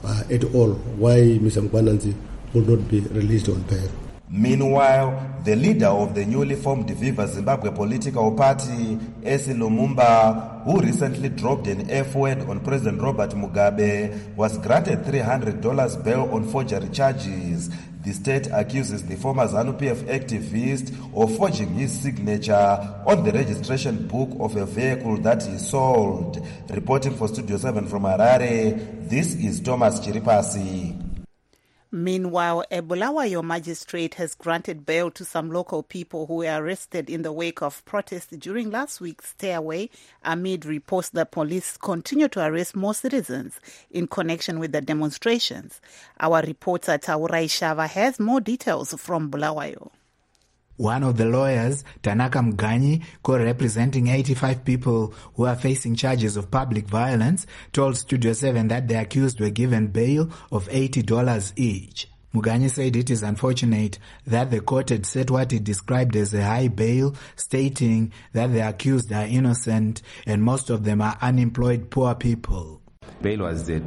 at all why Mr. Mkwananzi will not be released on bail. Meanwhile, the leader of the newly formed Viva Zimbabwe political party, Esi Lumumba, who recently dropped an F-word on President Robert Mugabe, was granted $300 bail on forgery charges. The state accuses the former ZANU-PF activist of forging his signature on the registration book of a vehicle that he sold. Reporting for Studio 7 from Harare, this is Thomas Chiripasi. Meanwhile, a Bulawayo magistrate has granted bail to some local people who were arrested in the wake of protests during last week's stay-away amid reports that police continue to arrest more citizens in connection with the demonstrations. Our reporter Taurai Shava has more details from Bulawayo. One of the lawyers, Tanaka Mganyi, co-representing 85 people who are facing charges of public violence, told Studio 7 that the accused were given bail of $80 each. Mganyi said it is unfortunate that the court had set what he described as a high bail, stating that the accused are innocent and most of them are unemployed poor people. Bail was set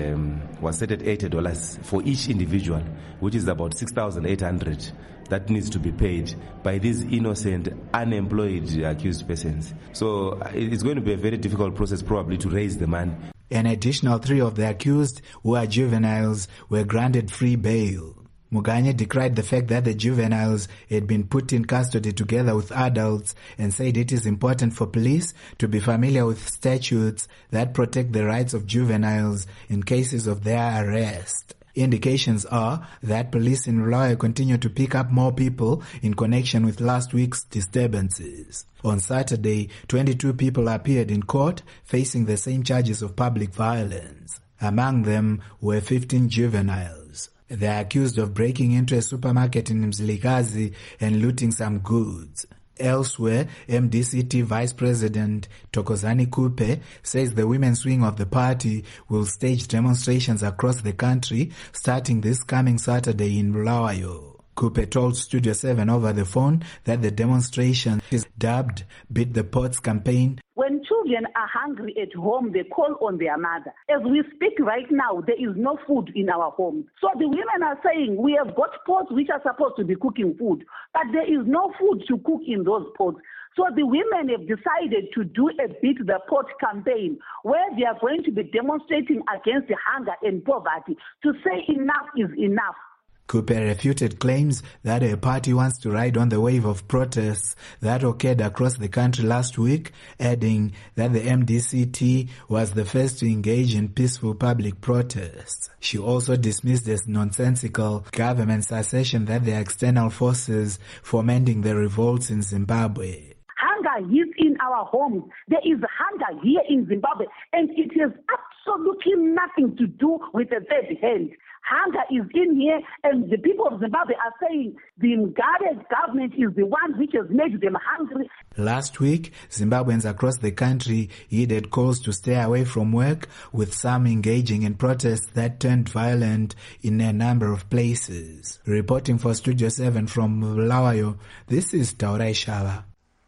at $80 for each individual, which is about $6,800. That needs to be paid by these innocent, unemployed accused persons. So it's going to be a very difficult process probably to raise the money. An additional 3 of the accused, who are juveniles, were granted free bail. Muganye decried the fact that the juveniles had been put in custody together with adults and said it is important for police to be familiar with statutes that protect the rights of juveniles in cases of their arrest. Indications are that police in Bulawayo continue to pick up more people in connection with last week's disturbances. On Saturday, 22 people appeared in court facing the same charges of public violence. Among them were 15 juveniles. They are accused of breaking into a supermarket in Mzilikazi and looting some goods. Elsewhere, MDCT Vice President Thokozani Kupe says the women's wing of the party will stage demonstrations across the country starting this coming Saturday in Bulawayo. Kupe told Studio 7 over the phone that the demonstration is dubbed Beat the Pots campaign. When children are hungry at home, they call on their mother. As we speak right now, there is no food in our homes. So the women are saying, we have got pots which are supposed to be cooking food, but there is no food to cook in those pots. So the women have decided to do a Beat the Pot campaign where they are going to be demonstrating against the hunger and poverty to say enough is enough. Cooper refuted claims that her party wants to ride on the wave of protests that occurred across the country last week, adding that the MDCT was the first to engage in peaceful public protests. She also dismissed as nonsensical government's assertion that there are external forces fomenting the revolts in Zimbabwe. Hunger is in our homes. There is hunger here in Zimbabwe, and it has absolutely nothing to do with the third hand. Hunger is in here, and the people of Zimbabwe are saying the Mugabe government is the one which has made them hungry. Last week, Zimbabweans across the country heeded calls to stay away from work, with some engaging in protests that turned violent in a number of places. Reporting for Studio 7 from Bulawayo, this is Taurai Shava.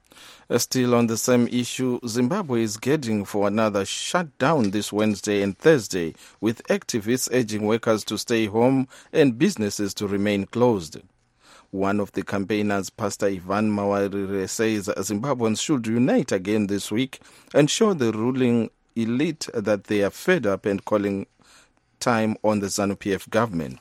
Still on the same issue, Zimbabwe is heading for another shutdown this Wednesday and Thursday, with activists urging workers to stay home and businesses to remain closed. One of the campaigners, Pastor Ivan Mawarire, says Zimbabweans should unite again this week and show the ruling elite that they are fed up and calling time on the ZANU-PF government.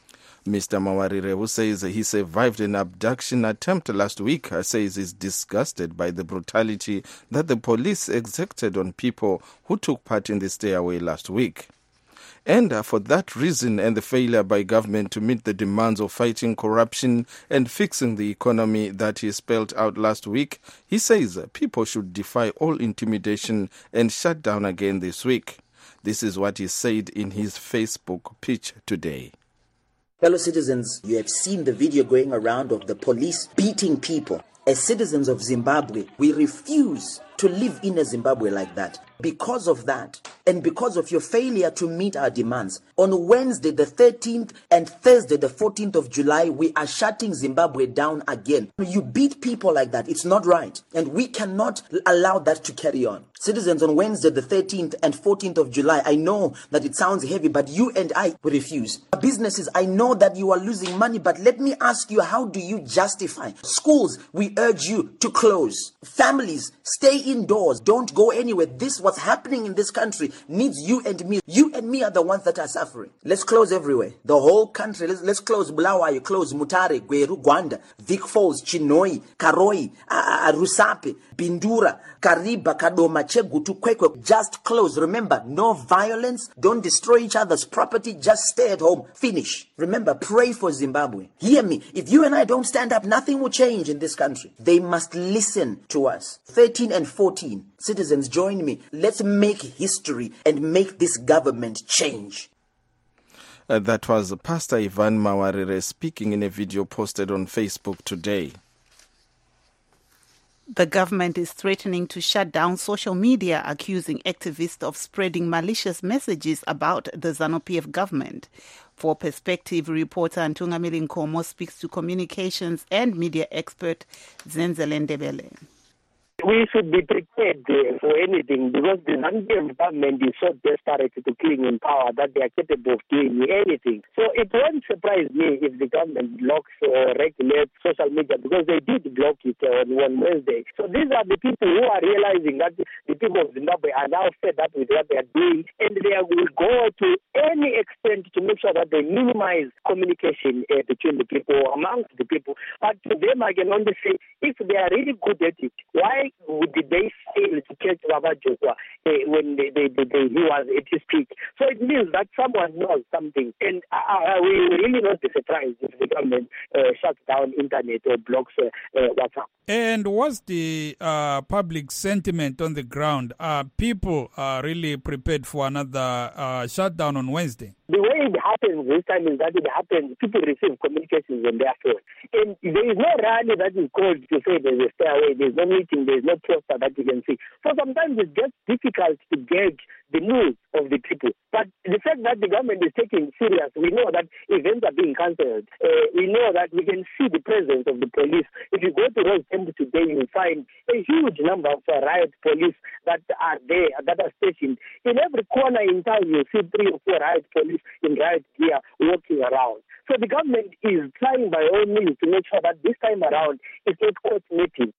Mr. Mawarire, who says he survived an abduction attempt last week, says he's disgusted by the brutality that the police exacted on people who took part in the stay-away last week. And for that reason and the failure by government to meet the demands of fighting corruption and fixing the economy that he spelled out last week, he says people should defy all intimidation and shut down again this week. This is what he said in his Facebook pitch today. Fellow citizens, you have seen the video going around of the police beating people. As citizens of Zimbabwe, we refuse to live in a Zimbabwe like that. Because of that, and because of your failure to meet our demands, on Wednesday the 13th and Thursday the 14th of July, we are shutting Zimbabwe down again. You beat people like that. It's not right. And we cannot allow that to carry on. Citizens, on Wednesday the 13th and 14th of July, I know that it sounds heavy, but you and I will refuse. Businesses, I know that you are losing money, but let me ask you, how do you justify? Schools, we urge you to close. Families, stay indoors. Don't go anywhere. This, what's happening in this country, needs you and me. You and me are the ones that are suffering. Let's close everywhere. The whole country. Let's close Bulawayo, close Mutare, Gweru, Gwanda, Vic Falls, Chinoi, Karoi, Rusape, Bindura, Kariba, Kadoma, Chegutu, Kwekwe. Just close. Remember, no violence. Don't destroy each other's property. Just stay at home. Finish. Remember, pray for Zimbabwe. Hear me. If you and I don't stand up, nothing will change in this country. They must listen to us. 13 and 14. Citizens, join me. Let's make history and make this government change. That was Pastor Ivan Mawarire speaking in a video posted on Facebook today. The government is threatening to shut down social media, accusing activists of spreading malicious messages about the ZANU-PF government. For Perspective, reporter Ntungamili Nkomo speaks to communications and media expert Zenzele Ndebele. We should be prepared for anything because the Zambian government is so desperate to cling in power that they are capable of doing anything. So it won't surprise me if the government blocks or regulates social media because they did block it on Wednesday. So these are the people who are realizing that the people of Zimbabwe are now fed up with what they are doing, and they will go to any extent to make sure that they minimize communication between the people, amongst the people. But to them, I can only say, if they are really good at it, why would they fail to catch Baba Jokwa when he was at his peak? So it means that someone knows something, and we will really not be surprised if the government shuts down internet or blocks WhatsApp. And what's the public sentiment on the ground? Are people really prepared for another shutdown on Wednesday? The way it happens this time is that it happens, people receive communications on their phone. And there is no rally that is called to say there's a stairway, there's no meeting, there's no poster that you can see. So sometimes it gets difficult to gauge the mood of the people. But the fact that the government is taking serious, we know that events are being cancelled. We know that we can see the presence of the police. If you go to Rose Temple today, you will find a huge number of riot police that are there, that are stationed. In every corner in town, you see 3 or 4 riot police in riot gear walking around. So the government is trying by all means to make sure that this time around it's not coordinating.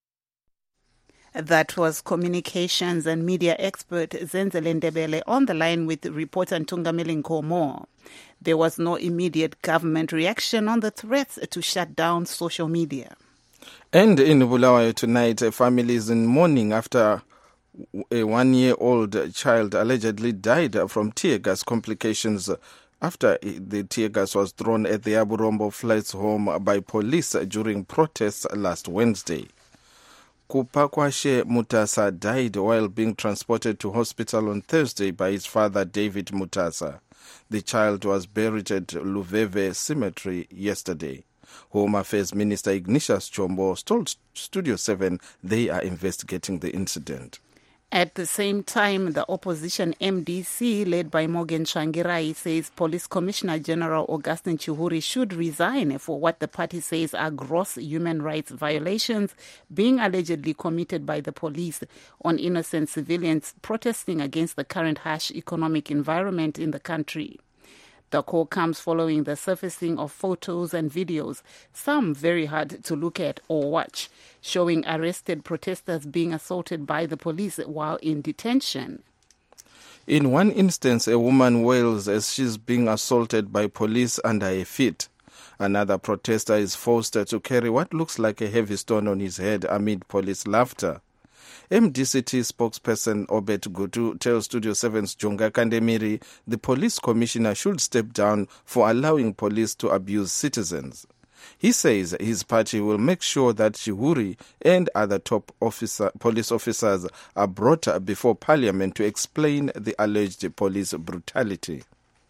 That was communications and media expert Zenzele Ndebele on the line with reporter Ntungamili Nkomo. There was no immediate government reaction on the threats to shut down social media. And in Bulawayo tonight, a family is in mourning after a 1-year-old child allegedly died from tear gas complications after the tear gas was thrown at the Abu Rombo Flats home by police during protests last Wednesday. Kupakwashe Mutasa died while being transported to hospital on Thursday by his father, David Mutasa. The child was buried at Luveve Cemetery yesterday. Home Affairs Minister Ignatius Chombo told Studio 7 they are investigating the incident. At the same time, the opposition MDC, led by Morgan Tsvangirai, says Police Commissioner General Augustine Chihuri should resign for what the party says are gross human rights violations being allegedly committed by the police on innocent civilians protesting against the current harsh economic environment in the country. The call comes following the surfacing of photos and videos, some very hard to look at or watch, showing arrested protesters being assaulted by the police while in detention. In one instance, a woman wails as she's being assaulted by police under her feet. Another protester is forced to carry what looks like a heavy stone on his head amid police laughter. MDCT spokesperson Obet Gutu tells Studio 7's Jonga Kandemiri the police commissioner should step down for allowing police to abuse citizens. He says his party will make sure that Chihuri and other top police officers are brought before parliament to explain the alleged police brutality.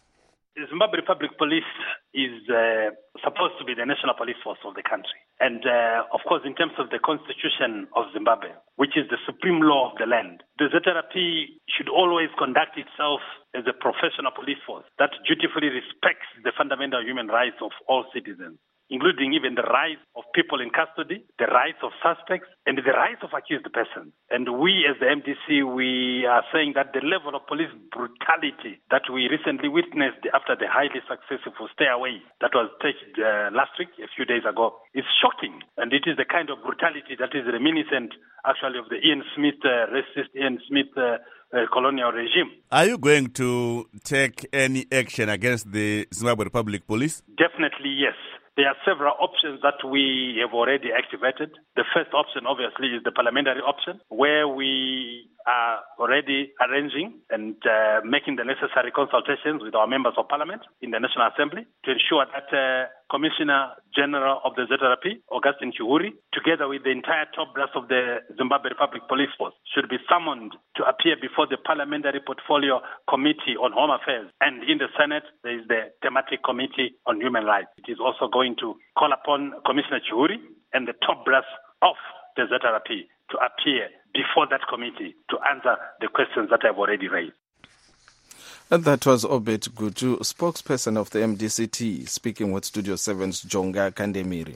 The Zimbabwe Republic Police is supposed to be the national police force of the country. And, of course, in terms of the constitution of Zimbabwe, which is the supreme law of the land, the ZRP should always conduct itself as a professional police force that dutifully respects the fundamental human rights of all citizens, including even the rights of people in custody, the rights of suspects, and the rights of accused persons. And we, as the MDC, we are saying that the level of police brutality that we recently witnessed after the highly successful stay away that was staged last week, a few days ago, is shocking. And it is the kind of brutality that is reminiscent, actually, of the Ian Smith, racist Ian Smith colonial regime. Are you going to take any action against the Zimbabwe Republic Police? Definitely, yes. There are several options that we have already activated. The first option, obviously, is the parliamentary option, where we are already arranging and making the necessary consultations with our members of parliament in the National Assembly to ensure that Commissioner General of the ZRP, Augustine Chihuri, together with the entire top brass of the Zimbabwe Republic Police Force, should be summoned to appear before the Parliamentary Portfolio Committee on Home Affairs. And in the Senate, there is the Thematic Committee on Human Rights. It is also going to call upon Commissioner Chihuri and the top brass of the ZRP to appear before that committee to answer the questions that I've already raised. And that was Obet Gutu, spokesperson of the MDCT, speaking with Studio 7's Jonga Kandemiri.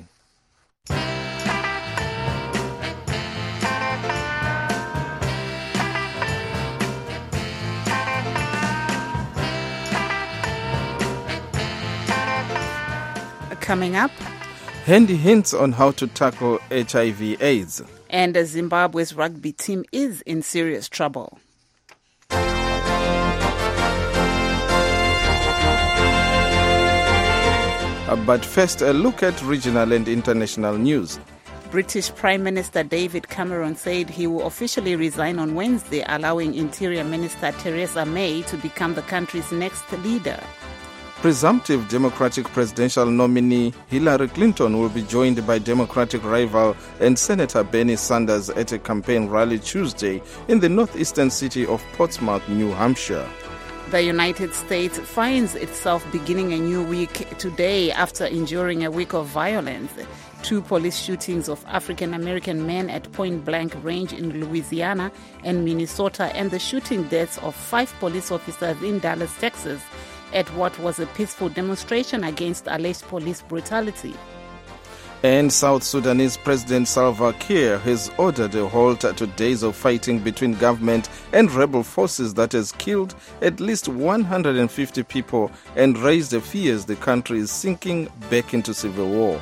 Coming up, handy hints on how to tackle HIV/AIDS. And Zimbabwe's rugby team is in serious trouble. But first, a look at regional and international news. British Prime Minister David Cameron said he will officially resign on Wednesday, allowing Interior Minister Theresa May to become the country's next leader. Presumptive Democratic presidential nominee Hillary Clinton will be joined by Democratic rival and Senator Bernie Sanders at a campaign rally Tuesday in the northeastern city of Portsmouth, New Hampshire. The United States finds itself beginning a new week today after enduring a week of violence. 2 police shootings of African-American men at point-blank range in Louisiana and Minnesota, and the shooting deaths of 5 police officers in Dallas, Texas, at what was a peaceful demonstration against alleged police brutality. And South Sudanese President Salva Kiir has ordered a halt to days of fighting between government and rebel forces that has killed at least 150 people and raised fears the country is sinking back into civil war.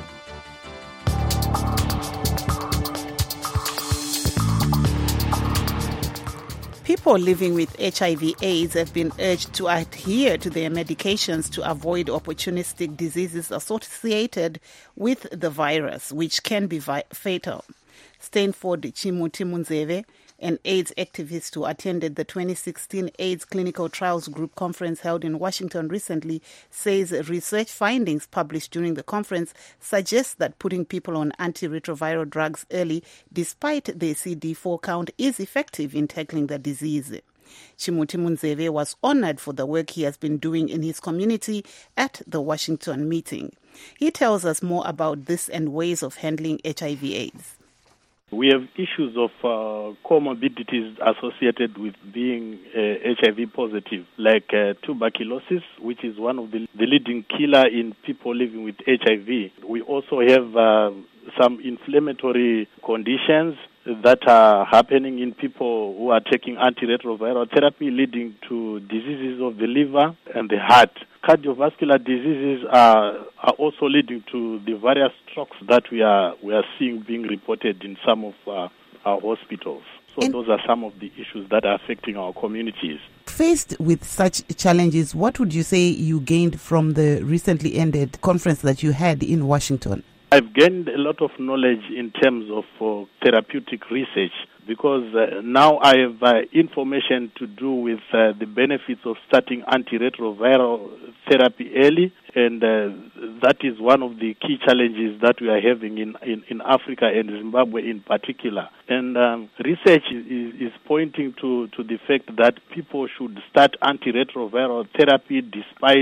People living with HIV/AIDS have been urged to adhere to their medications to avoid opportunistic diseases associated with the virus, which can be fatal. Stanford Chimuti Munzeve, an AIDS activist who attended the 2016 AIDS Clinical Trials Group conference held in Washington recently, says research findings published during the conference suggest that putting people on antiretroviral drugs early, despite their CD4 count, is effective in tackling the disease. Chimuti Munzeve was honored for the work he has been doing in his community at the Washington meeting. He tells us more about this and ways of handling HIV/AIDS. We have issues of comorbidities associated with being HIV positive, like tuberculosis, which is one of the leading killer in people living with HIV. We also have some inflammatory conditions that are happening in people who are taking antiretroviral therapy, leading to diseases of the liver and the heart. Cardiovascular diseases are also leading to the various strokes that we are seeing being reported in some of our hospitals. So those are some of the issues that are affecting our communities. Faced with such challenges, what would you say you gained from the recently ended conference that you had in Washington? I've gained a lot of knowledge in terms of therapeutic research, because now I have information to do with the benefits of starting antiretroviral therapy early, and that is one of the key challenges that we are having in Africa and Zimbabwe in particular. And research is pointing to the fact that people should start antiretroviral therapy despite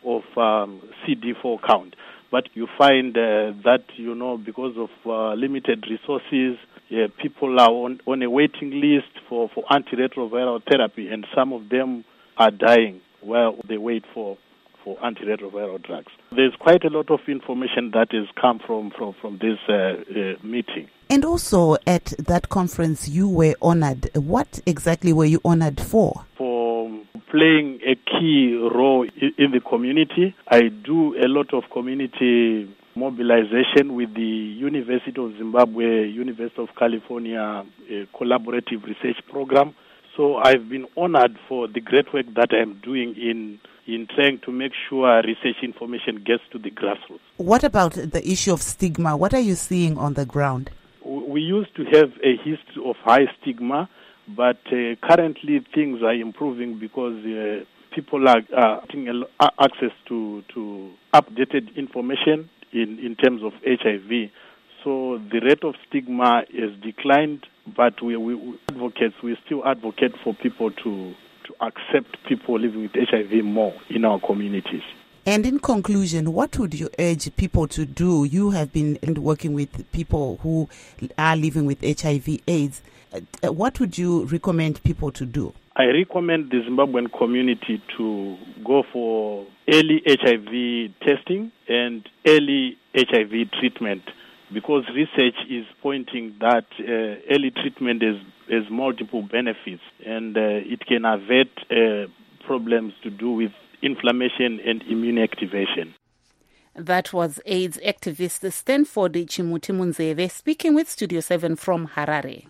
CD4 count. But you find that, because of limited resources, people are on a waiting list for antiretroviral therapy, and some of them are dying while they wait for antiretroviral drugs. There's quite a lot of information that has come from this meeting. And also at that conference, you were honored. What exactly were you honored for? For playing a key role in the community. I do a lot of community mobilization with the University of Zimbabwe, University of California collaborative research program. So I've been honored for the great work that I'm doing in trying to make sure research information gets to the grassroots. What about the issue of stigma? What are you seeing on the ground? We used to have a history of high stigma, but currently things are improving because people are getting access to updated information in terms of HIV. So the rate of stigma has declined, but we still advocate for people to accept people living with HIV more in our communities. And in conclusion, what would you urge people to do? You have been working with people who are living with HIV/AIDS. What would you recommend people to do? I recommend the Zimbabwean community to go for early HIV testing and early HIV treatment, because research is pointing that early treatment has multiple benefits, and it can avert problems to do with inflammation and immune activation. That was AIDS activist Stanford Chimuti Munzeve speaking with Studio 7 from Harare.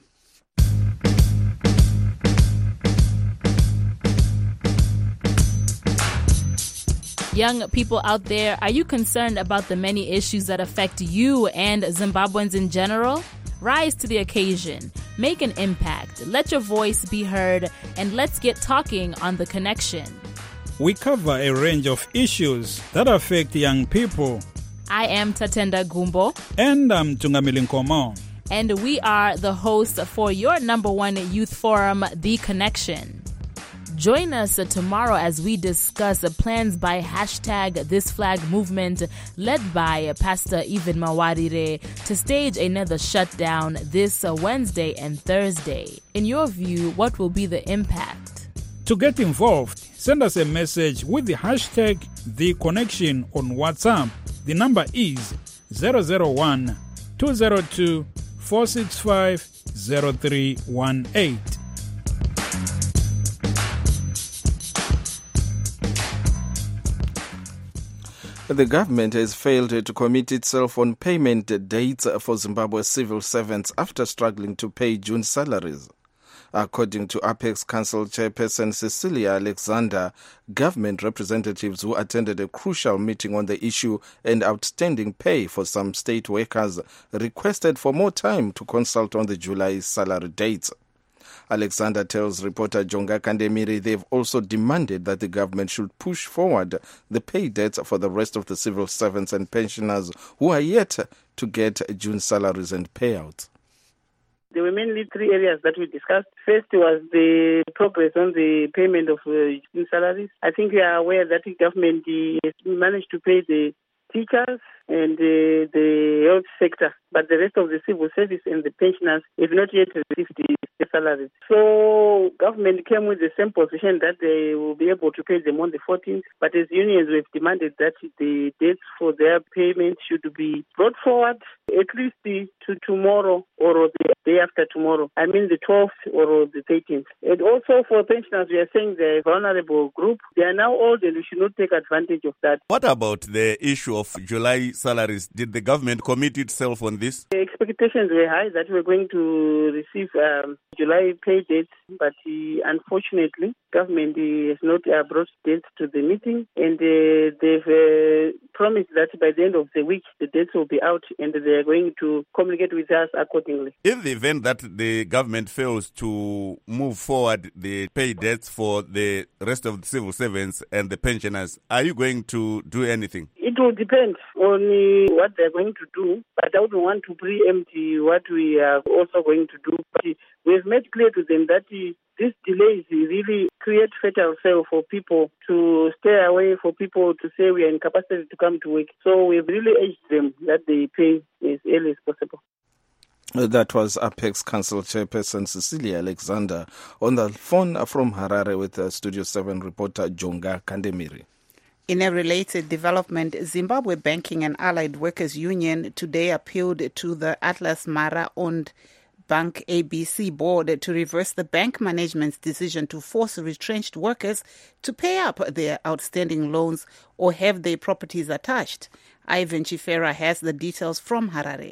Young people out there, are you concerned about the many issues that affect you and Zimbabweans in general? Rise to the occasion. Make an impact. Let your voice be heard, and let's get talking on The Connection. We cover a range of issues that affect young people. I am Tatenda Gumbo. And I'm Tungamili Nkomo. And we are the hosts for your #1 youth forum, The Connection. Join us tomorrow as we discuss plans by #ThisFlag movement led by Pastor Evan Mawarire to stage another shutdown this Wednesday and Thursday. In your view, what will be the impact? To get involved, send us a message with the #TheConnection on WhatsApp. The number is 001 202 465 0318. The government has failed to commit itself on payment dates for Zimbabwe civil servants after struggling to pay June salaries. According to Apex Council Chairperson Cecilia Alexander, government representatives who attended a crucial meeting on the issue and outstanding pay for some state workers requested for more time to consult on the July salary dates. Alexander tells reporter Jonga Kandemiri they've also demanded that the government should push forward the pay dates for the rest of the civil servants and pensioners who are yet to get June salaries and payouts. There were mainly 3 areas that we discussed. First was the progress on the payment of salaries. I think we are aware that the government has managed to pay the teachers and the health sector, but the rest of the civil service and the pensioners have not yet received the salaries. So government came with the same position that they will be able to pay them on the 14th, but as unions we've demanded that the dates for their payment should be brought forward at least to tomorrow or the day after tomorrow. I mean the 12th or the 13th. And also for pensioners, we are saying they're a vulnerable group. They are now old and we should not take advantage of that. What about the issue of July salaries? Did the government commit itself on this? The expectations were high that we're going to receive July pay dates, but unfortunately, government has not brought dates to the meeting, and they've promised that by the end of the week, the dates will be out, and they are going to communicate with us accordingly. In the event that the government fails to move forward the pay dates for the rest of the civil servants and the pensioners, are you going to do anything? It will depend on what they're going to do, but I wouldn't want to preempt what we are also going to do. But we've made clear to them that these delays really create fatal sale for people to stay away, for people to say we are incapacitated to come to work. So we've really urged them that they pay as early as possible. That was Apex Council Chairperson Cecilia Alexander on the phone from Harare with Studio 7 reporter Jonga Kandemiri. In a related development, Zimbabwe Banking and Allied Workers Union today appealed to the Atlas Mara-owned Bank ABC board to reverse the bank management's decision to force retrenched workers to pay up their outstanding loans or have their properties attached. Ivan Chifera has the details from Harare.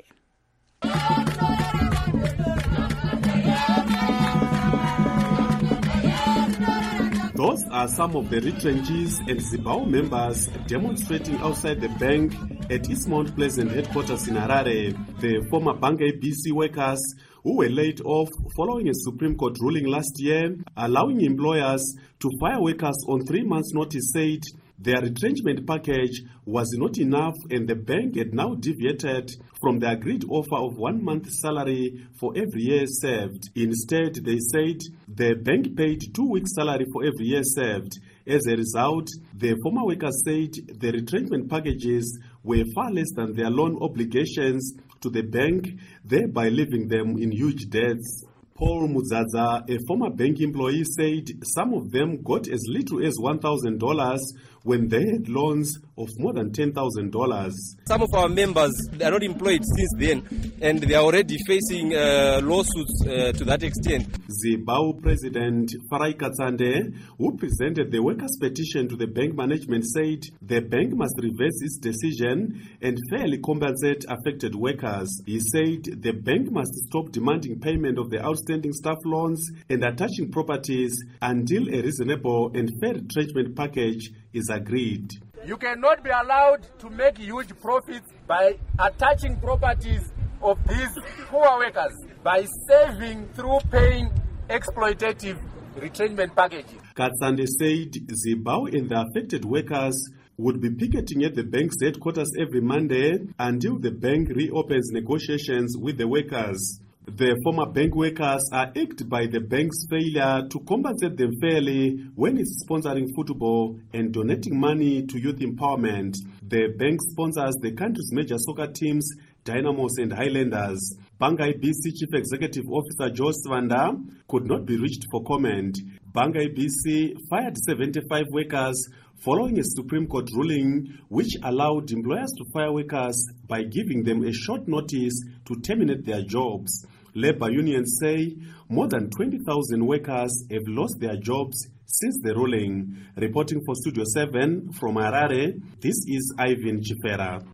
Those are some of the retrenchees and Zimbabwe members demonstrating outside the bank at East Mount Pleasant headquarters in Harare. The former Bank ABC workers who were laid off following a Supreme Court ruling last year allowing employers to fire workers on 3 months' notice said their retrenchment package was not enough and the bank had now deviated from the agreed offer of 1 month's salary for every year served. Instead, they said the bank paid 2 weeks' salary for every year served. As a result, the former workers said the retrenchment packages were far less than their loan obligations to the bank, thereby leaving them in huge debts. Paul Mudzaza, a former bank employee, said some of them got as little as $1,000 when they had loans of more than $10,000. Some of our members, they are not employed since then, and they are already facing lawsuits to that extent. Zimbabwe President Farai Katsande, who presented the workers' petition to the bank management, said the bank must reverse its decision and fairly compensate affected workers. He said the bank must stop demanding payment of the outstanding staff loans and attaching properties until a reasonable and fair retrenchment package is agreed. You cannot be allowed to make huge profits by attaching properties of these poor workers by saving through paying exploitative retrenchment packages. Katsande said Zimbabwe and the affected workers would be picketing at the bank's headquarters every Monday until the bank reopens negotiations with the workers. The former bank workers are irked by the bank's failure to compensate them fairly when it's sponsoring football and donating money to youth empowerment. The bank sponsors the country's major soccer teams, Dynamos and Highlanders. Bank IBC Chief Executive Officer Joe Svanda could not be reached for comment. Bank IBC fired 75 workers following a Supreme Court ruling which allowed employers to fire workers by giving them a short notice to terminate their jobs. Labour unions say more than 20,000 workers have lost their jobs since the ruling. Reporting for Studio 7 from Harare, this is Ivan Chifera.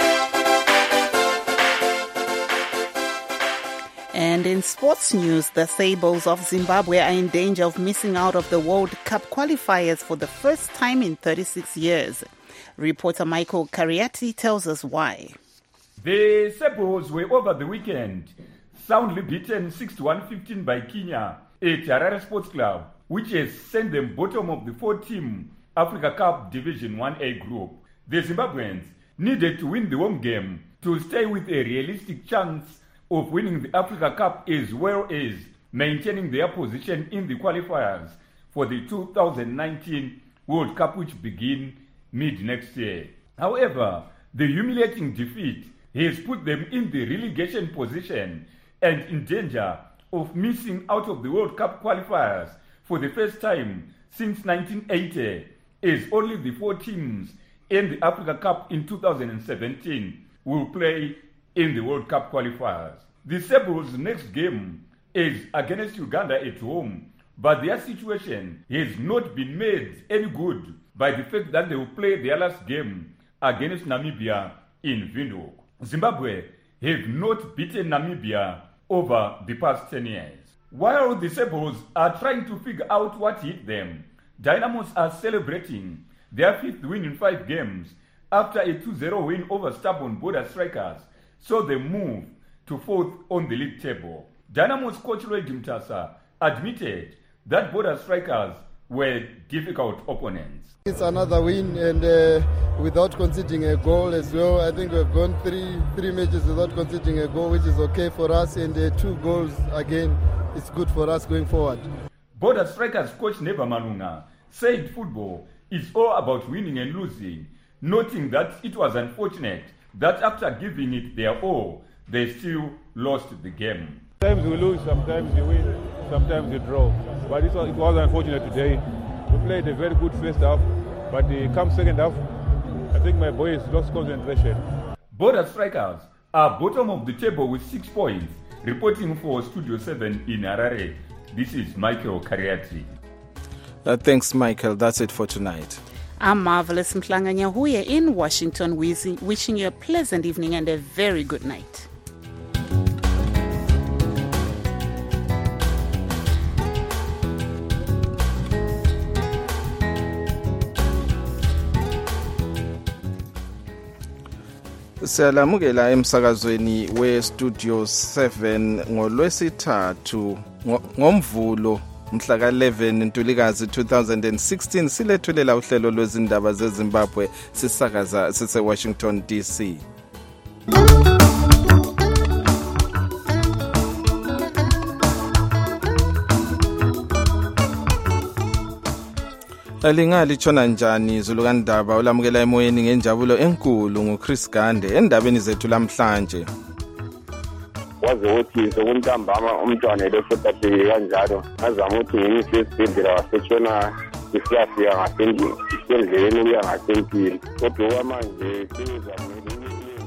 And in sports news, the Sables of Zimbabwe are in danger of missing out of the World Cup qualifiers for the first time in 36 years. Reporter Michael Cariati tells us why. The Sables were over the weekend, soundly beaten 6-1-15 by Kenya at Harare Sports Club, which has sent them bottom of the 4-team Africa Cup Division 1A group. The Zimbabweans needed to win the home game to stay with a realistic chance of winning the Africa Cup as well as maintaining their position in the qualifiers for the 2019 World Cup, which begin mid-next year. However, the humiliating defeat has put them in the relegation position and in danger of missing out of the World Cup qualifiers for the first time since 1980, as only the 4 teams in the Africa Cup in 2017 will play in the World Cup qualifiers. The Sables' next game is against Uganda at home, but their situation has not been made any good by the fact that they will play their last game against Namibia in Windhoek. Zimbabwe have not beaten Namibia over the past 10 years. While the Sables are trying to figure out what hit them, Dynamos are celebrating their 5th win in 5 games after a 2-0 win over stubborn Border Strikers, so they move to 4th on the league table. Dynamo's coach Lloyd Mtasa admitted that Border Strikers were difficult opponents. It's another win and without conceding a goal as well. I think we've gone three matches without conceding a goal, which is okay for us, and 2 goals again, it's good for us going forward. Border Strikers coach Neva Manunga said football is all about winning and losing, noting that it was unfortunate that after giving it their all, they still lost the game. Sometimes we lose, sometimes we win, sometimes we draw. But it was unfortunate today. We played a very good first half, but come second half, I think my boys lost concentration. Border Strikers are bottom of the table with 6 points. Reporting for Studio 7 in Harare, this is Michael Kariati. Thanks, Michael. That's it for tonight. I'm Marvelous Mhlanga Nyahuye in Washington, wishing you a pleasant evening and a very good night. Siyalamukela emsakazweni we-Studio 7 ngolwesithathu ngomvulo mhla ka-11 Ntulikazi 2016 silethulela uhlelo lwezindaba zeZimbabwe sisakaza sise-Washington DC. Lingalithona njani izulukandaba olamukela emoyeni ngenjabulo enkulu nguChris Gande endabeni zethu lamhlanje. Waze uthi sokuntambama umntwana elesothathe kanjalo azama ukuthi ngimise esibhedlela wasetshona isiyafika ngasendleleni ukuya ngasempini kodwa okwamanje sezamele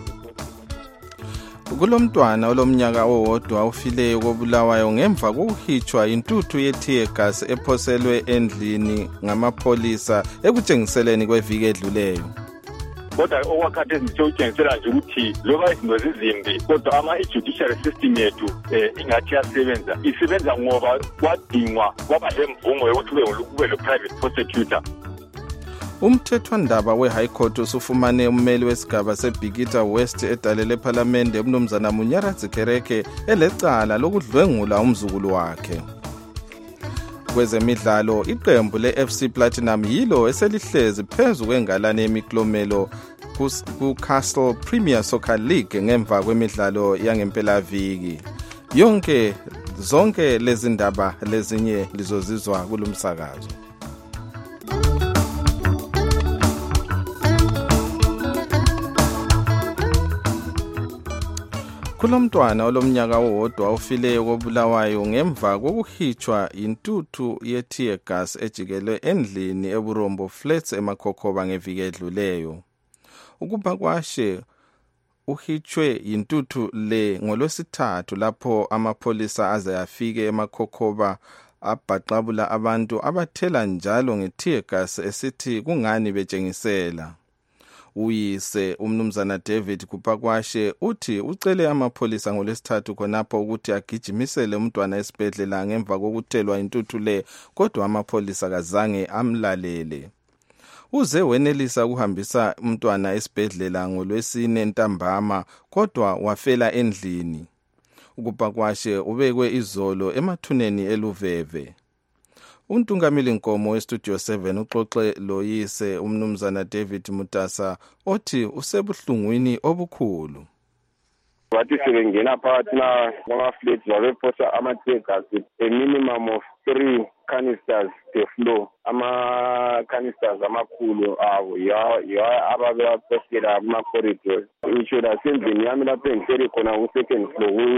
kulomntwana olomnyaka owodwa ofileyo kobulawayo ngemva kokuhitshwa intuthu ye-tear gas ephoselwe endlini ngamapholisa ekutshengiseleni kweviki edluleyo. Kodwa okwakhathesi nje utshengisela nje ukuthi loba izinto zizimbi kodwa ama-judicial system yethu ingathi isebenza ngoba kwadingwa kwaba lemvumo yokuthi kube lo-private prosecutor. Umthethwandaba we-High Court usufumane ummeli wesigaba seBikita West edalele ephalamende umnumzana Munyaradzi Kereke elecala lokudlwengula umzukulu wakhe. Kwezemidlalo iqembu le-FC Platinum yilo eselihlezi phezu kwengalane yemiklomelo ku-Castle Premier Soccer League ngemva kwemidlalo yangempelaviki. Zonke lezi ndaba lezinye lizozizwa kulumsakazo. Kulomntwana olomnyaka owodwa ofileyo kobulawayo ngemva kokuhitshwa intuthu ye-tear gas ejikelwe endlini eBurombo Flats eMakhokhoba ngeviki edluleyo. Ukuba kwashe uhitshwe intuthu le ngolwesithathu lapho amapholisa aze afike eMakhokhoba abhaqabula abantu abathela njalo nge-tear gas esithi kungani betshengisela. Uyise umnumzana David Kupakwashe uthi ucele amapholisa ngolesithathu khonapho ukuthi agijimisele umntwana esibhedlela ngemva kokuthelwa intuthu le kodwa amapholisa kazange amlalele. Uze wenelisa ukuhambisa umntwana esibhedlela ngolwesine ntambama kodwa wafela endlini. Ukupakwashe ubekwe izolo emathuneni eLuveve. Untungamili Nkomo weStudio 7 uxoxe loyise umnumzana David Mutasa othi usebuhlungwini obukhulu. Bathi sebengena phakathi kwama-flats babephosa ama-tear gas a minimum of 3 canisters per floor. Ama-canisters amakhulu abo ababewaphosela kuma-corridors. Ngisho lasendlini yami lapho engihleli khona ku-second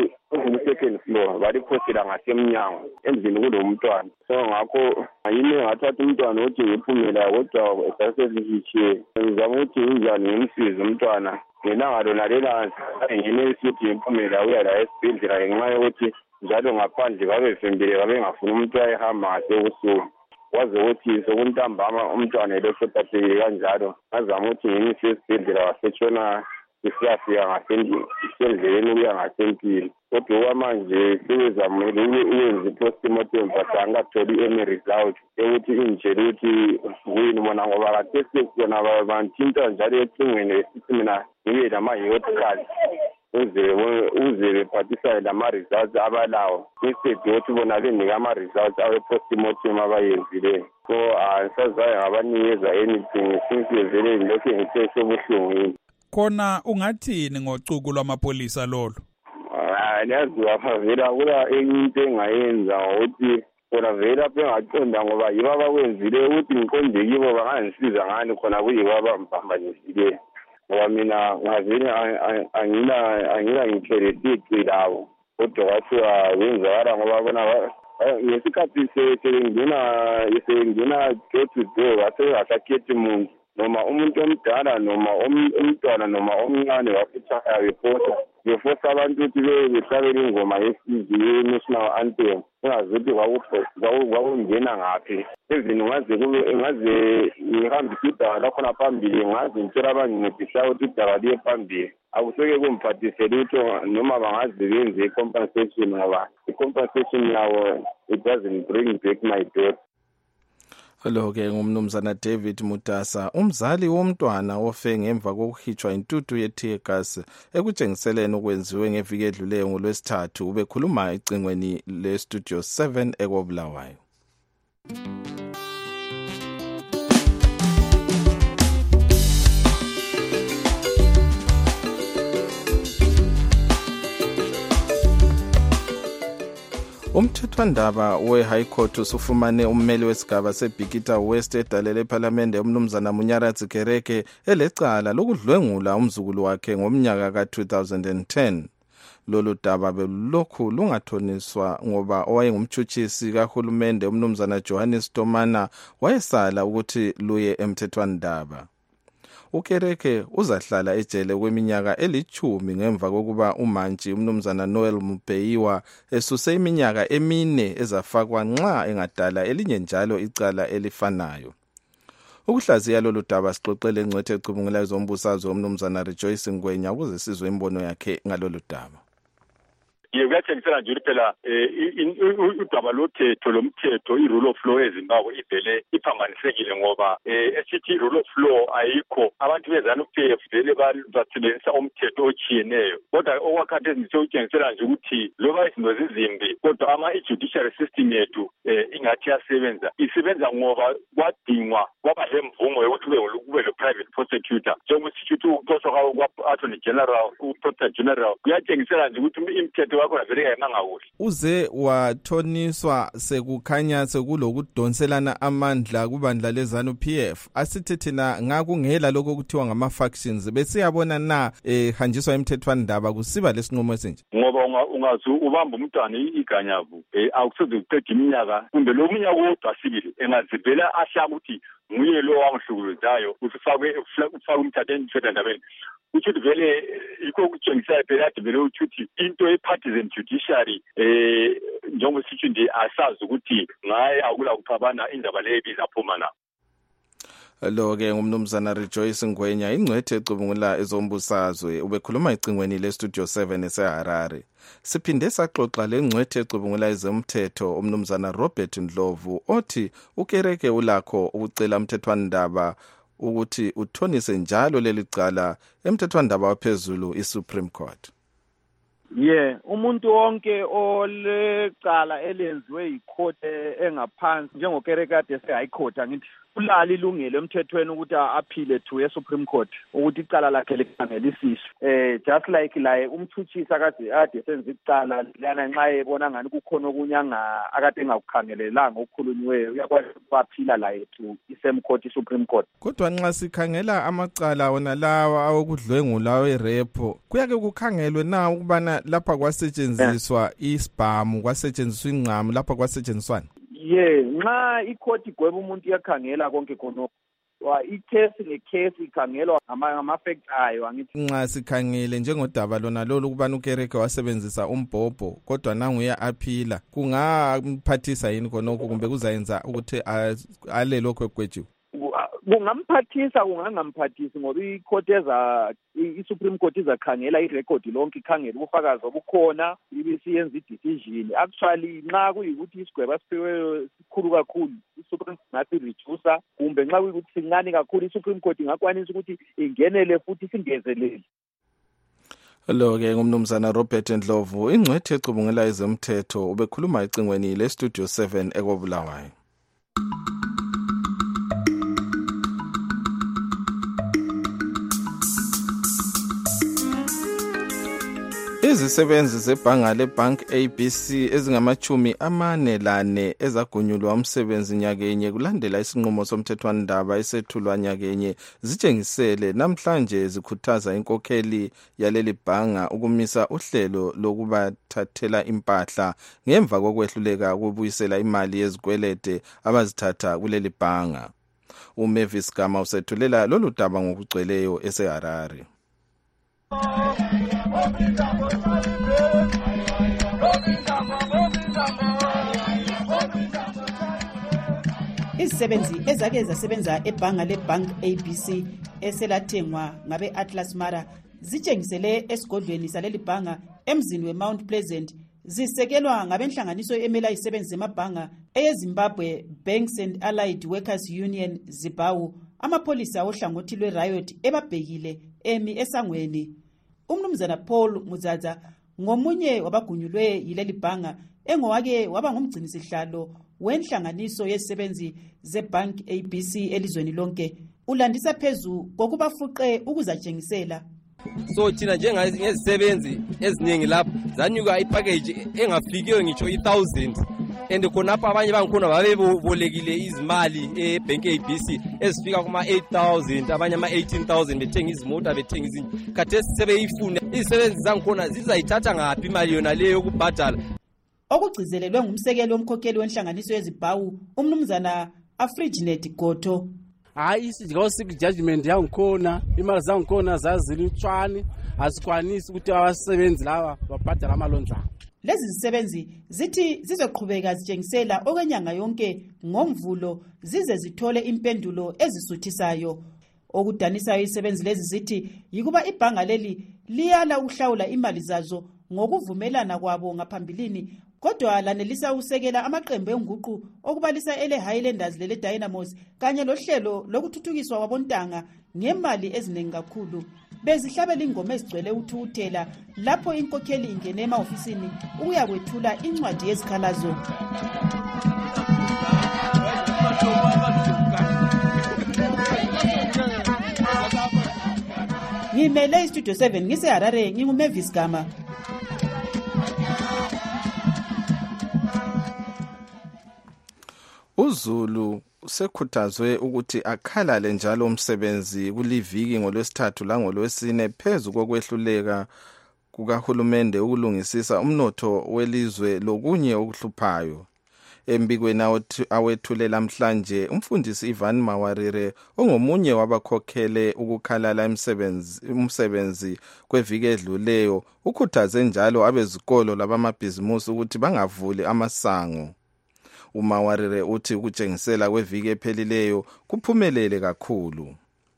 floor baliphosela ngasemnyango endlini kulomntwana. So ngakho yimi engathatha umntwana ukuthi ngiphumela kodwa sasezihitshiwe. Ngizama ukuthi nginjani ngimsize umntwana. Ngelanga lona lela ngenelisi ukuthi ngiphumela uya la esibhedlela ngenxa yokuthi njalo ngaphandle babevembile babengafuni umuntu ayehamba ngasebusuku. Waze ukuthi sokuntambama umntwana elesothatheke kanjalo azama ukuthi ngimise esibhedlela wasetshona isiyafika ngasendleleni ukuya ngasempini. Kodwa okwamanje sebezamele uyenza i-postmortem but angatholi any result yokuthi injele ukuthi kuyini bona ngoba kathesi kona banthinta njalo ecingweni esithi mina ngibe lama-health card uze bephathisane lama-results abalawo instead yokuthi bona benika ama-results awe-postmortem abayenzileyo. So angisazayo ngabanikeza anything since vele lokhu ngithe sebuhlungwini. Khona ungathini ngocuku lwamapolisa lolo? Yazi wavela kula enye into engayenza ukuthi khona vele apha engaqonda ngoba yibo abakwenzile ukuthi ngiqonde kibo bangangisiza ngani khona kuyibo abambambanyisileyo ngoba mina ngavele angila ngitheletici lawo kodwa kwathiwa wenzakala ngoba bona ngesikhathi sengena door to door wasengakakhethi muntu noma umuntu omdala noma umntwana noma omncane wafithaya befosa abantu ukuthi behlabele ingoma ye-national anthem ungazi ukuthi kwakungena ngaphi even ngaze ngihambise idaba lakhona phambili ngaze ngitshela abangincedisayo ukuthi idaba liye phambili akuseke kumphathise lutho noma bangaze benze i-compensation ngoba i-compensation yawo it doesn't bring back my daughter. Lo-ke ngumnumzana David Mutasa, umzali womntwana ofe ngemva kokuhitshwa intuthu ye-tear gas ekutshengiseleni okwenziwe ngeviki edluleyo ngoLwesithathu, ubekhuluma ecingweni le-Studio 7 ekobulawayo. Umthethwandaba we-High Court usufumane ummeli wesigaba seBikita West edalele ePhalamende umnumzana Munyaradzi Kereke elecala lokudlwengula umzukulu wakhe ngomnyaka ka-2010. Lolu daba belokhu lungathoniswa ngoba owayengumtshutshisi kahulumende umnumzana Johannes Tomana wayesala ukuthi luye emthethwandaba. Ukereke uzahlala ejele kweminyaka 10 ngemva kokuba umantshi umnumzana Noel Mupeyiwa esuse iminyaka 4 ezafakwa nxa engadala elinye njalo icala elifanayo. Ukuhlaziya lolu daba sixoxele ingcwethe ecubungulayo zombusazwe umnumzana Rejoice Ngwenya ukuze sizwe imbono yakhe ngalolu daba. Kuyatshengisela nje phela udaba lothetho lomthetho i-rule of law eZimbabwe ivele iphamanisekile ngoba esithi i-rule of law ayikho abantu beZANU-PF vele basebenzisa umthetho ochiyeneyo kodwa okwakhathesi sewutshengisela nje ukuthi loba izinto zizimbi kodwa i-judiciary system yethu ingathi isebenza ngoba kwadingwa kwaba lemvumo yokuthi kube lo-private prosecutor njengokuthi ukuthi ukuxoshwa kwa-attorney general u-protector general kuyatshengisela nje ukuthi imithetho uze wathoniswa sekukhanya sekulokudonselana amandla kubandla leZANU-PF. Asithi thina ngakungela lokho kuthiwa ngama-factions besiyabona na hanjiswa emthethwandaba kusiba lesinqumo esinje ngoba ungazi ubamba umntwana iganyavu akusoze uqede iminyaka kumbe lo munyaka wodwa sibili engazivela ahlaba ukuthi nguye lo wamhlukuluzayo ufake umthatha emthethwandabeni ukuthi vele yikho kutshengisela phela ade vele ukuthi into ye-partisan judiciary njengosithi nje asazi ukuthi ngaye akula kuxabana indaba leyo ibizaphuma na. Lo-ke ngumnumzana Rejoice Ngwenya ingcwethe ecubungula ezombusazwe ubekhuluma ecingweni le-Studio 7 eseHarare. Siphinde saxoxa lengcwethe ecubungula ezomthetho umnumzana Robert Ndlovu othi ukereke ulakho ukucela umthethwandaba ukuthi uthonise njalo leli cala emthethwandaba waphezulu iSupreme Court. Umuntu wonke olecala elenziwe icourt engaphansi njengokereke ade se-High Court angithi ulali ilungelo emthethweni ukuthi aphile to eSupreme Court ukuthi icala lakhe likhangelisiswe just like la umthutshisi ade senza icala lana nxa ebona ngani kukhona okunye akade engakukhangelelanga okukhulunyiweyo uyakwazi ukuphila la to isame court iSupreme Court. Kodwa nxa sikhangela amacala wona lawa awokudlwengula werepo kuyake kukhangelwe na ukubana lapha kwasetshenziswa isibhamu kwasetshenziswa ingqamu lapha kwasetshenziswana nxa icourt igweba umuntu iyakhangela konke khonokho i-case ne-case ikhangelwa ngama-facts ayo angithi nxa sikhangele njengodaba lona lolu ukubana ukereke wasebenzisa umbhobho kodwa nanguye aphila kungamphathisa yini khonokho kumbe kuzayenza ukuthi ale lokho egwejiwe kungamphathisa kungangamphathisi ngoba i-Supreme Court izakhangela irekhodi lonke ikhangela ubufakazi obukhona ibisiyenza i-decision. Actually nxa kuyikuthi isigweba siphiweyo sikhulu kakhulu i-Supreme Court ngathi reducer kumbe nxa kuyikuthi sincane kakhulu i-Supreme Court ingakwanisa ukuthi ingenele futhi singezelele. Lo-ke ngumnumzana Robert Ndlovu ingcwethe ecubungela ezomthetho ubekhuluma ecingweni le-Studio 7 ekobulawayo. Izisebenzi zebhanga leBank ABC ezingama-44 ezagunyulwa umsebenzi nyakenye kulandela isinqumo somthethwandaba esethulwa nyakenye zitshengisele namhlanje zikhuthaza inkokheli yaleli bhanga ukumisa uhlelo lokubathathela impahla ngemva kokwehluleka ukubuyisela imali yezikwelede abazithatha kuleli bhanga. uMavis Gama usethulela lolu daba ngokugcweleyo eseHarare. Izisebenzi ezake zasebenza ebhanga leBank ABC eselathengwa ngabe Atlas Mara zitshengisele esigodlweni saleli bhanga emzini weMount Pleasant zisekelwa ngabenhlanganiso emela izisebenzi zemabhanga eyeZimbabwe Banks and Allied Workers Union Zimbabwe. Amapolisa ohlangothi lwe-riot ebabhekile emi esangweni. Umnumzana Paul Muzaza ngomunye wabagunyulwe yileli bhanga engowake waba ngumgcinisihlalo wenhlanganiso yezisebenzi zeBank ABC elizweni lonke. Ulandisa phezu kokubafuqe ukuzatshengisela. So thina njengezisebenzi eziningi lapha zanyuka ipackage engafikiyo ngitsho 1000 and khonapha abanye bangikhona babebolekile izimali eBank ABC ezifika kuma 8000 abanye ama 18000 bethenga izimota bethenga izinto khathesi sebeyifuna izisebenzi zangikhona zizayithatha ngaphi imali yona leyo yokubhadala. Okugcizelelwe ngumsekeli womkhokheli wenhlanganiso yeZimbabwe umnumzana Afriginet Goto. Hayi isijikawusik judgment yangikhona imali zangikhona zazilutshwani azikwanisi ukuthi abasebenzi laba babhadala amalonjana. Lezi zisebenzi zithi zizoqhubeka zitshengisela okwenyanga yonke ngomvulo zize zithole impendulo ezisuthisayo. Okudanisayo izisebenzi lezi zithi yikuba ibhanga leli liyala uhlawula imali zazo ngokuvumelana kwabo ngaphambilini kodwa lanelisa usekela amaqembu enguqu okubalisa ele Highlanders lele Dynamos kanye lohlelo lokuthuthukiswa kwabontanga ngemali eziningi kakhulu. Bezihlabela ingoma ezigcwele uthuthela lapho inkokheli ingene emaofisini ukuya kwethula incwadi yezikhalazo. Ngimele iStudio 7 ngiseHarare nginguMavis Gama. uZulu sekhuthazwe ukuthi akhalale njalo umsebenzi kuliviki ngolwesithathu langolwesine phezu kokwehluleka kukahulumende ukulungisisa umnotho welizwe lokunye okuhluphayo. Embikweni awethulela namhlanje umfundisi Ivan Mawarire ongomunye wabakhokhele ukukhalala umsebenzi kweviki edluleyo ukhuthaze njalo abezikolo labamabhizimusi ukuthi bangavuli amasango. uMawarire uthi ukutshengisela kweviki ephelileyo kuphumelele kakhulu.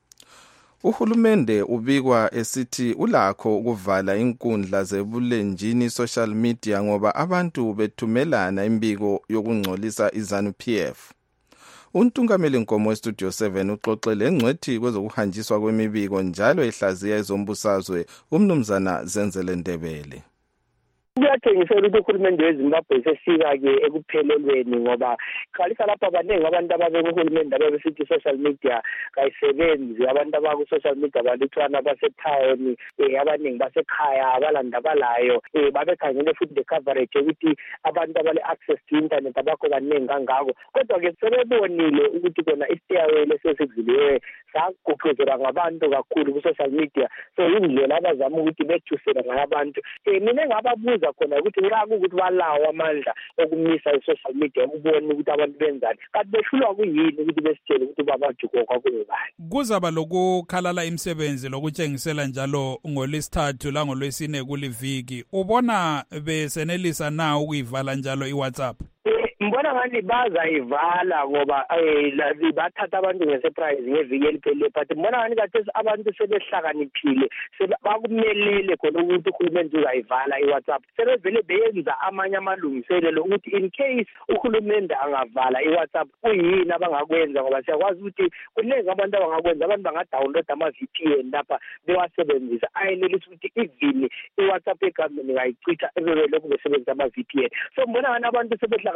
Uhulumende ubikwa esithi ulakho ukuvala inkundla zebulenjini social media ngoba abantu bethumelana imbiko yokungcolisa iZANU-PF. Untungameli Nkomo weStudio 7 uxoxele engcwethi kwezokuhanjiswa kwemibiko njalo ehlaziya ezombusazwe umnumzana Zenzele Ndebele. Kuyatshengisela ukuthi uhulumende weZimbabwe sesifika-ke ekuphelelweni ngoba qalisa lapha abaningi abantu ababekuhulumende ababesithi social media kayisebenzi abantu abaku-social media balutshwana basethawuni abaningi basekhaya abalandabalayo babekhangele futhi le-coverage yokuthi abantu abale-access to internet abakho baningi kangako kodwa-ke sebebonile ukuthi kona isiteyawele sesikuvuliwe sagqugquzelwa ngabantu kakhulu ku-social media so yindlela abazama ukuthi bethusela ngayo abantu mina engababuza khona ukuthi nxa kukuthi balawo amandla okumisa i-social media ukubona ukuthi abantu benzani kanti behlulwa kuyini ukuthi besitshele ukuthi babajuko kwakungubani. Kuzaba lokukhalala imisebenzi lokutshengisela njalo ngolwesithathu langolwesine kuliviki. Ubona besenelisa na ukuyivala njalo iWhatsApp? Mbona ngani bazayivala ngoba bathatha abantu ngesurprise ngeviki eliphelele but mbona ngani kathesi abantu sebehlakaniphile bakumelele khona ukuthi uhulumende uzayivala iWhatsApp sebevele beyenza amanye amalungiselelo ukuthi in case uhulumende angavala iWhatsApp kuyini abangakwenza ngoba siyakwazi ukuthi kuningi abantu abangakwenza abantu bangadownload ama-VPN lapha bewasebenzisa ayenelisa ukuthi even iWhatsApp egameni ngayicitha ebebelokhu besebenzisa ama-VPN so mbona ngani abantu sebehlakaniphile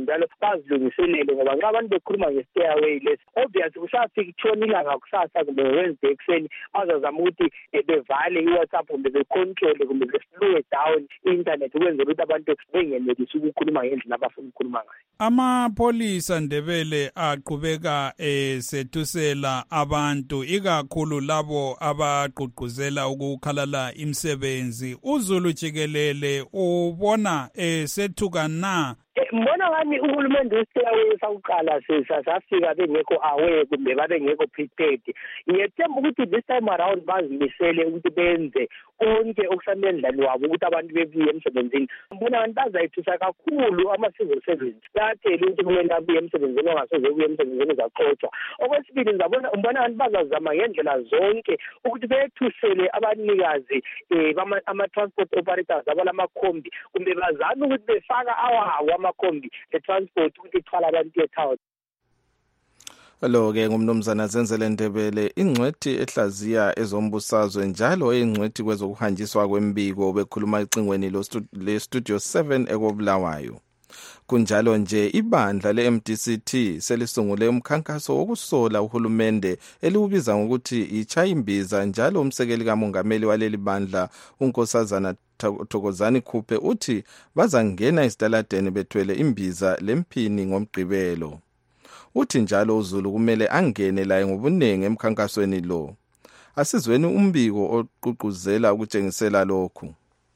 njalo bazilungiselele ngoba nxa abantu bekhuluma nge-stairway lesi obviously kusafika itshona ilanga kusasa kumbe Wednesday ekuseni bazazama ukuthi bevale i-WhatsApp kumbe becontrole kumbe beslowe down i-internet ukwenzela ukuthi abantu bengenelisi ukukhuluma ngendlela abafuna ukukhuluma ngayo. Amapolisa Ndebele aqhubeka sethusela abantu ikakhulu labo abagqugquzela ukukhalala imisebenzi. UZulu jikelele ubona sethuka na? Mbona ngani uhulumende uSiyawe sakuqala sasafika bengekho aware kumbe babengekho prepared. Ngiyethemba ukuthi this time around bazimisele ukuthi benze konke okusamendlalo wabo ukuthi abantu bebuye emsebenzini. Mbona abantu bazayithusa kakhulu ama-civil servants. Bathele ukuthi kumele abuye emsebenzini ongasoze ubuye emsebenzini uzaxoxwa. Okwesibili mbona abantu bazazama ngendlela zonke ukuthi bethusele abanikazi ama-transport operators abalamakhombi kumbe bazame ukuthi befaka awawo amakhombi le-transport ukuthi ithwala abantu etown. Lo-ke ngumnumzana Zenzele Ndebele, ingcwethi ehlaziya ezombusazwe njalo ingcwethi kwezokuhanjiswa kwembiko bekhuluma icingweni le-Studio 7 ekobulawayo. Kunjalo nje ibandla le-MDCT selisungule umkhankaso wokusola uhulumende eliwubiza ngokuthi ichayimbiza njalo umsekeli kamongameli waleli bandla uNkosazana Thokozani Khuphe uthi bazangena esitaladeni bethwele imbiza lempini ngomgqibelo. Uthi njalo uZulu kumele angene laye ngobunengi emkhankasweni lo. Asizweni umbiko oqhuquzela ukutshengisela lokhu.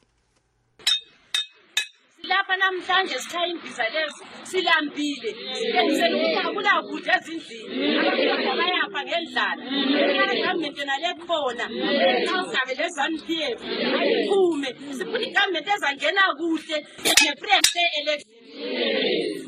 Lapha namhlanje sikhaya imbiza lezi silambile sibenzele ukuthi akula kudla ezindlini bayapha ngendlala igovernment nale khona ngabe lezanPF ayiphume sifuna igovernment ezangena kuhle ne-president election.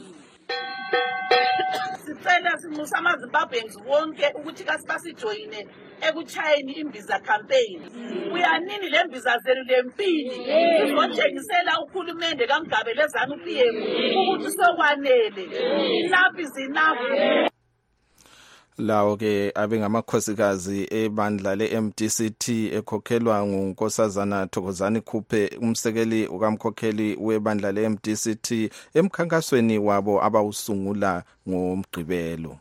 Sicela simusa amaZimbabweans wonke ukuthi kasibasijoyine ekuchayeni imbiza campaign. Uyanini le mbiza zelu lempini sizothengisela uhulumende kaMgabelezana uPM ukuthi sokwanele enough is enough. Lawo-ke abengamakhosikazi ebandla le-MDCT ekhokhelwa nguNkosazana Thokozani Khuphe umsekeli ukamkhokheli webandla le-MDCT emkhankasweni wabo abawusungula ngomgqibelo.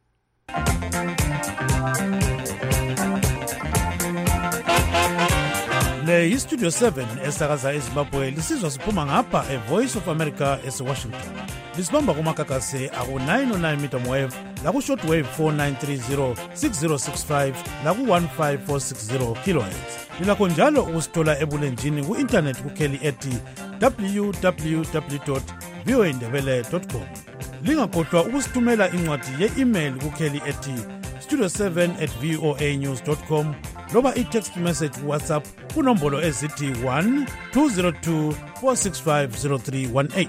Le iStudio 7 esakaza eZimbabwe lisizwa siphuma ngapha eVoice of America eWashington. Lisibamba kumakakase aku-909 meter wave laku-shortwave 4930 6065 laku-15460 kilohertz. Lilakho njalo ukusithola ebulenjini ku-internet kukheli ethi www.voandebele.com. Lingakhohlwa ukusithumela incwadi ye-email kukheli ethi studio7@voanews.com loba i-text message WhatsApp kunombolo ezithi 1-202 465 0318.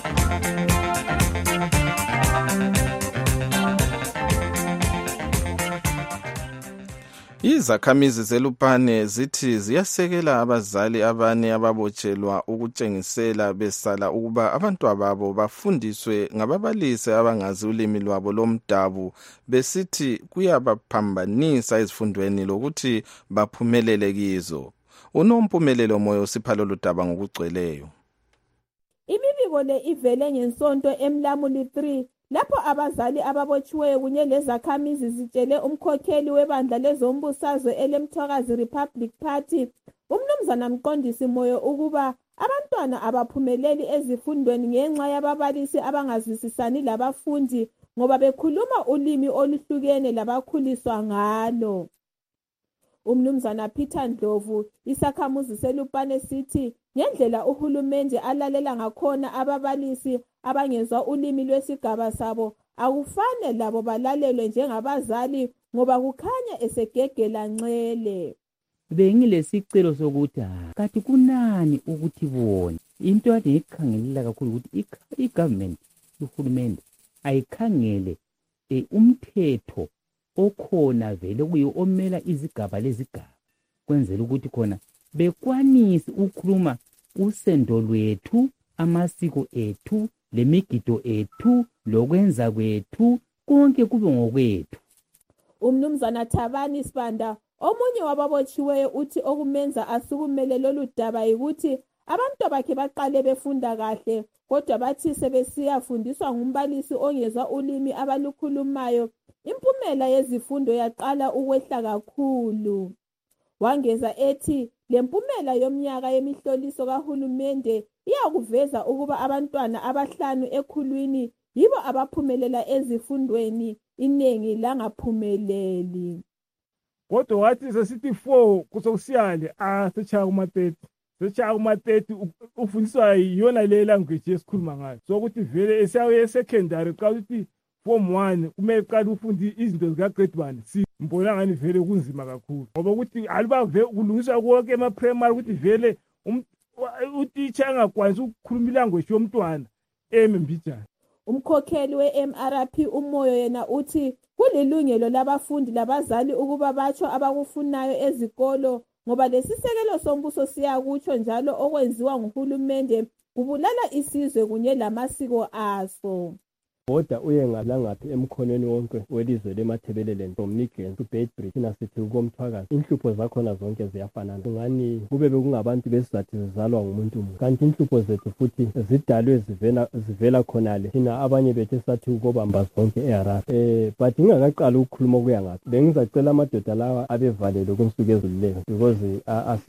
Izakhamizi zeLupane zithi ziyasekela abazali abane ababotshelwa ukutshengisela besala ukuba abantwababo bafundiswe ngababalisi abangazi ulimi lwabo lomdabu besithi kuyabaphambanisa ezifundweni lokuthi baphumelele kizo. Unompumelelo moyo Siphalelo Ludaba ngokugcweleyo. Imibiko le ivele ngesonto eMlamuli 3 lapho abazali ababotshiweyo kunye lezakhamizi zitshele umkhokheli webandla lezombusazwe elemthokazi Republic Party umnumzana Mqondisi Moyo ukuba abantwana abaphumeleli ezifundweni ngenxa yababalisi abangazwisisani labafundi ngoba bekhuluma ulimi oluhlukene labakhuliswa ngalo. Umnumzana Peter Ndlovu isakhamuzi seLupane sithi ngendlela uhulumende alalela ngakhona ababalisi abangezwa ulimi lwesigaba sabo akufane labo balalelwe njengabazali ngoba kukhanya esegegela nxele. Bengilesicelo sokuthi kathi kunani ukuthi bona into ade ikhangelela kakhulu ukuthi igovernment uhulumende ayikhangele umthetho okhona vele kuyo omela izigaba lezigaba kwenzela ukuthi khona bekwanise ukukhuluma usendo lwethu amasiko ethu lemigido ethu lokwenza kwethu konke kube ngokwethu. Umnumzana Thabani Sibanda omunye wababotshiweyo uthi okumenza asukumele lolu daba ukuthi abantu bakhe baqale befunda kahle kodwa bathi sebesiyafundiswa ngumbalisi ongezwa ulimi abalukhulumayo, impumela yezifundo yaqala ukwehla kakhulu. Wangeza ethi le mpumela yomnyaka yemihloliso kahulumende iyakuveza ukuba abantwana abahlanu ekhulwini yibo abaphumelela ezifundweni, inengi langaphumeleli. Kodwa wathi sesithi 4 kusokusiyale sechaya kuma-30 sechaya kuma-30 ufundiswa yiyona le language esikhuluma ngayo. So ukuthi vele esiyawe secondary qala ukuthi form 1 kumele qala ufunde izinto zika grade 1 mbona ngani vele kunzima kakhulu ngoba ukuthi aluba vele kulungiswa konke ema-primary ukuthi vele utitsha angakwanisi ukukhuluma ilanguage yomntwana mbijana. Umkhokheli we-MRP uMoyo yena uthi kulilungelo labafundi labazali ukuba batsho abakufunayo ezikolo ngoba lesisekelo sombuso siyakutsho njalo okwenziwa nguhulumende kubulala isizwe kunye lamasiko aso. Kodwa uye ngaphi emkhonweni wonke welizwe lemathebeleleni from Nigel to Beitbridge nasithi ukomthwakazi inhlupho zakhona zonke ziyafanana. Ngani kube bekungabantu besizathi zizalwa ngumuntu munye kanti inhlupho zethu futhi zidalwe zivela khonale thina abanye bethu sathi ukobamba zonke eHarare. But ngingakaqala ukukhuluma kuya ngaphi bengizacela amadoda lawa abevalelwe kunsuku ezidlulileyo because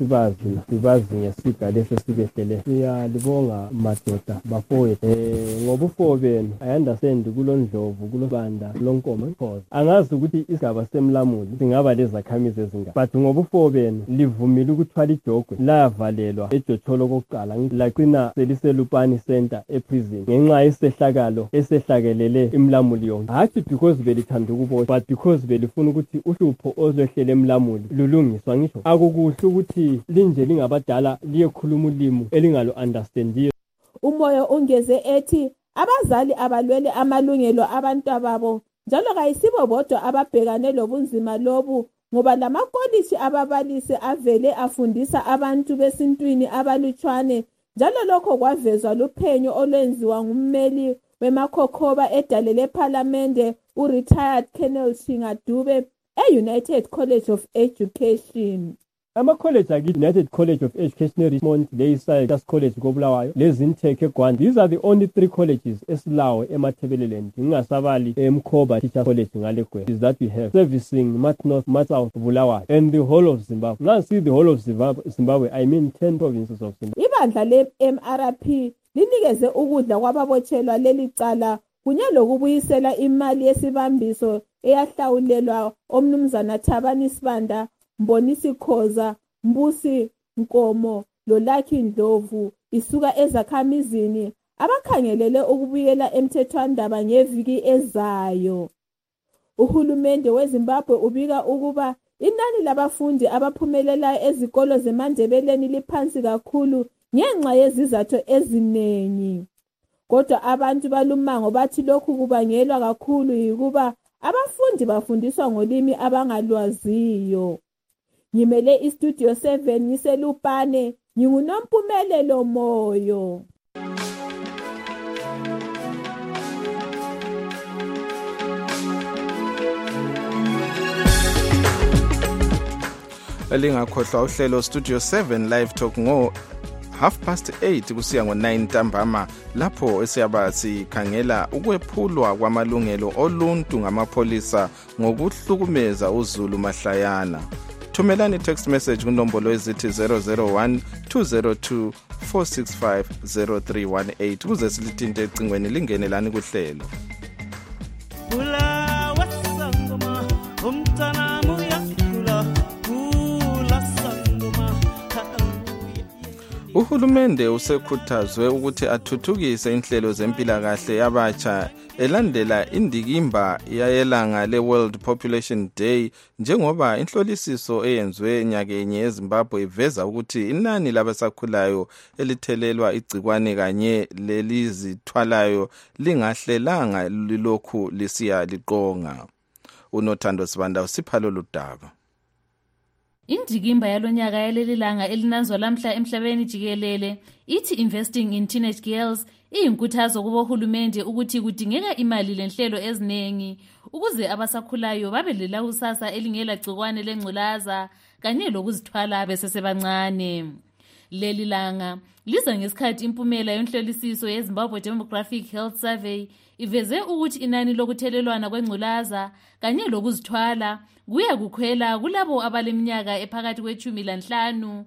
sibazi ngesiga lesi sibehlele. Siyalibonga madoda bafowethu ngoba ufo benu ayanda kulo ndlovu kulo banda lonkomo inkozo angazi ukuthi isigaba semlamuli singaba lezakhamizi ezingaka but ngoba ufo benu livumile ukuthwala ijogwe lavalelwa eJotholo kokuqala laqina seliselupani center eprison ngenxa yesehlakalo esehlakelele imlamuli yonke hathi because belithanda ukubona but because belifuna ukuthi uhlupho ozwehlele emlamuli lulungiswa ngisho akukuhle ukuthi linje lingabadala liyekhuluma ulimi elingalo understandiyo. Umoyo ungeze ethi abazali abalwele amalungelo abantwababo njalo kayisibo bodwa ababhekane lobunzima lobu ngoba lamakolisi ababalisi avele afundisa abantu besintwini abalutshwane njalo lokho kwavezwa luphenyo olwenziwa ngummeli wemakhokhoba edalele parliamente uretired Colonel Shingadube e-United College of Education. Ama-college akithi United College of Education eRichmond, leyi-Science College koBulawayo, leZintech eGwanda. These are the only 3 colleges esilawo emathebeleleni. Ngingasabali eMkhoba Teacher College ngalegwe. Is that we have servicing North, South, Bulawayo and the whole of Zimbabwe. Now see the whole of Zimbabwe, I mean 10 provinces of Zimbabwe. Ibandla le-MRP linikeze ukudla kwababotshelwa leli cala kunye lokubuyisela imali yesibambiso eyahlawulelwa omnumzana Thabani Sibanda, Mbonisi Khoza, Mbusi Nkomo loLucky Ndlovu isuka ezakhamizini abakhangelele ukubuyela emthethwandaba ngeviki ezayo. Uhulumende weZimbabwe ubika ukuba inani labafundi abaphumelelayo ezikolo zeMandebeleni liphansi kakhulu ngenxa yezizathu eziningi. Kodwa abantu balumango bathi lokhu kubangelwa kakhulu yikuba abafundi bafundiswa ngolimi abangalwaziyo. Ngimele iStudio 7 ngiselupane nginguNompumelelo Moyo. Elingakhohlwa uhlelo Studio 7 Live Talk ngo 8:30 kusiya ngo9 ntambama lapho esiyaba sikhangela ukwephulwa kwamalungelo oluntu ngamapholisa ngokuhlukumeza uZulu mahlayana. Thumelani text message kunombolo ezithi 001 202 465 0318 kuze silithinte ecingweni lingenelani kuhlelo. Uhulumende usekhuthazwe ukuthi athuthukise inhlelo zempilakahle yabatsha elandela indikimba yayelanga le-World Population Day njengoba inhlolisiso eyenzwe nyakenye eZimbabwe iveza ukuthi inani labasakhulayo elithelelwa igcikwane kanye lelizithwalayo lingahlelanga lilokhu lisiya liqonga. UNothando Sibanda usipha lolu daba. Indikimba yalonyaka yalelilanga elinazwa lamhla emhlabeni jikelele ithi investing in teenage girls iyinkuthazo kubo hulumende ukuthi kudingeka imali lenhlelo ezinengi ukuze abasakhulayo babe lelakusasa elingela gcikwane lengculaza kanye lokuzithwala besesebancane. Leli langa liza ngesikhathi impumela yonhlolisiso yeZimbabwe Demographic Health Survey iveze ukuthi inani lokuthelelwana kwengculaza kanye lokuzithwala kuya kukhwela kulabo abaleminyaka ephakathi kwe-15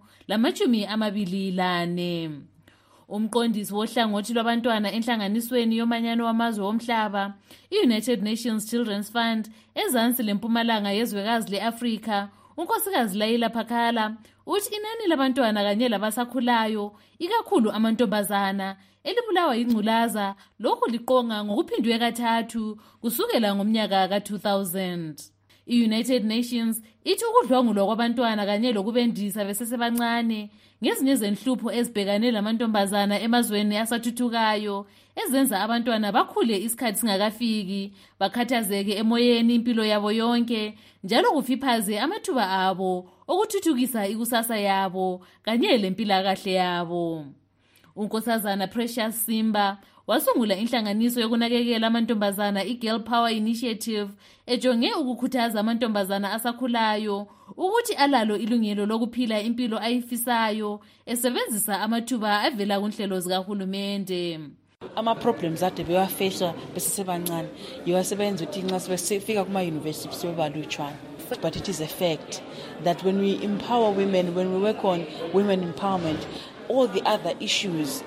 lama-24. Umqondisi wohlangothi lwabantwana enhlanganisweni yomanyano wamazwe womhlaba, i-United Nations Children's Fund, ezansi lempumalanga yezwekazi le-Afrika, unkosikazi Layla Pakala, uthi inani labantwana kanye labasakhulayo, ikakhulu amantombazana, elibulawa yingculaza, lokhu liqonga ngokuphindwe kathathu kusukela ngomnyaka ka-2000. I-United Nations ithi ukudlwangulwa kwabantwana kanye lokubendisa besesebancane ngezinye zenhlupho ezibhekane lamantombazana emazweni asathuthukayo ezenza abantwana bakhule isikhathi singakafiki, bakhathazeke emoyeni impilo yabo yonke, njalo kufiphaze amathuba abo okuthuthukisa ikusasa yabo kanye lempilakahle yabo. Unkosazana Precious Simba wasungula inhlanganiso yokunakekela amantombazana iGirl Power Initiative ejonge ukukhuthaza amantombazana asakhulayo ukuthi alalo ilungelo lokuphila impilo ayifisayo esebenzisa amathuba avela kunhlelo zikahulumende. Ama-problems ade bewafehla besesebancane yiwasebenza ukuthi nxa sebefika kuma-university sebebalutshwana. But it is a fact that when we empower women, when we work on women empowerment, all the other issues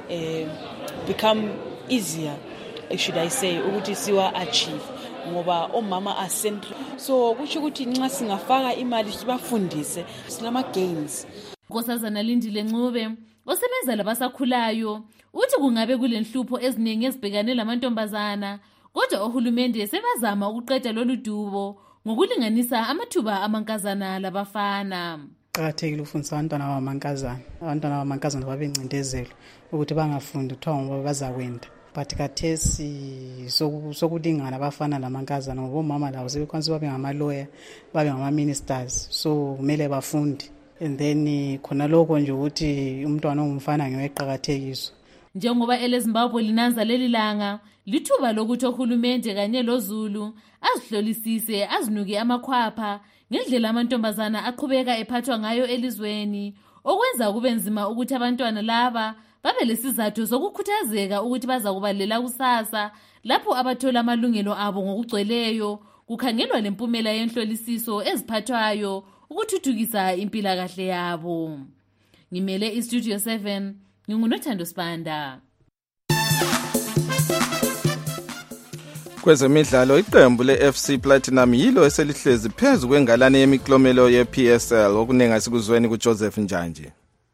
become easier, should I say, ukuthi siwa achieve ngoba omama are central. So kusho ukuthi nxa singafaka imali sibafundise sinama gains. Nkosazana Lindile Ncube osebenza labasakhulayo uthi kungabe kulenhlupho eziningi ezibhekane lamantombazana, kodwa ohulumende sebazama ukuqeda lolu dubo ngokulinganisa amathuba amankazana labafana. Kuqakathekile ukufundisa abantwana abamankazana babencindezelo ukuthi bangafundi kuthiwa ngoba bazakwenda. But kathesi sokulingana abafana lamankazana ngoba omama labo sebekwanisa babe ngama-lawyer, babe ngama-ministers, so kumele bafunde. And then khona lokho nje ukuthi umntwana ongumfana ngeweqakathekiso. Njengoba eleZimbabwe linanza leli langa, lithuba lokuthi ohulumende kanye loZulu azihlolisise azinuke amakhwapha ngendlela amantombazana aqhubeka ephathwa ngayo elizweni, okwenza kube nzima ukuthi abantwana laba babe lesizathu sokukhuthazeka ukuthi baza kubalela kusasa lapho abathola amalungelo abo ngokugcweleyo, kukhangelwa lempumela yenhlolisiso eziphathwayo ukuthuthukisa impilakahle yabo. Ngimele iStudio 7, nginguNothando Spanda. Kwezemidlalo, iqembu le-FC Platinum yilo eselihlezi phezu kwengalane yemiklomelo ye-PSL okunenga sikuzweni kuJoseph Njanje.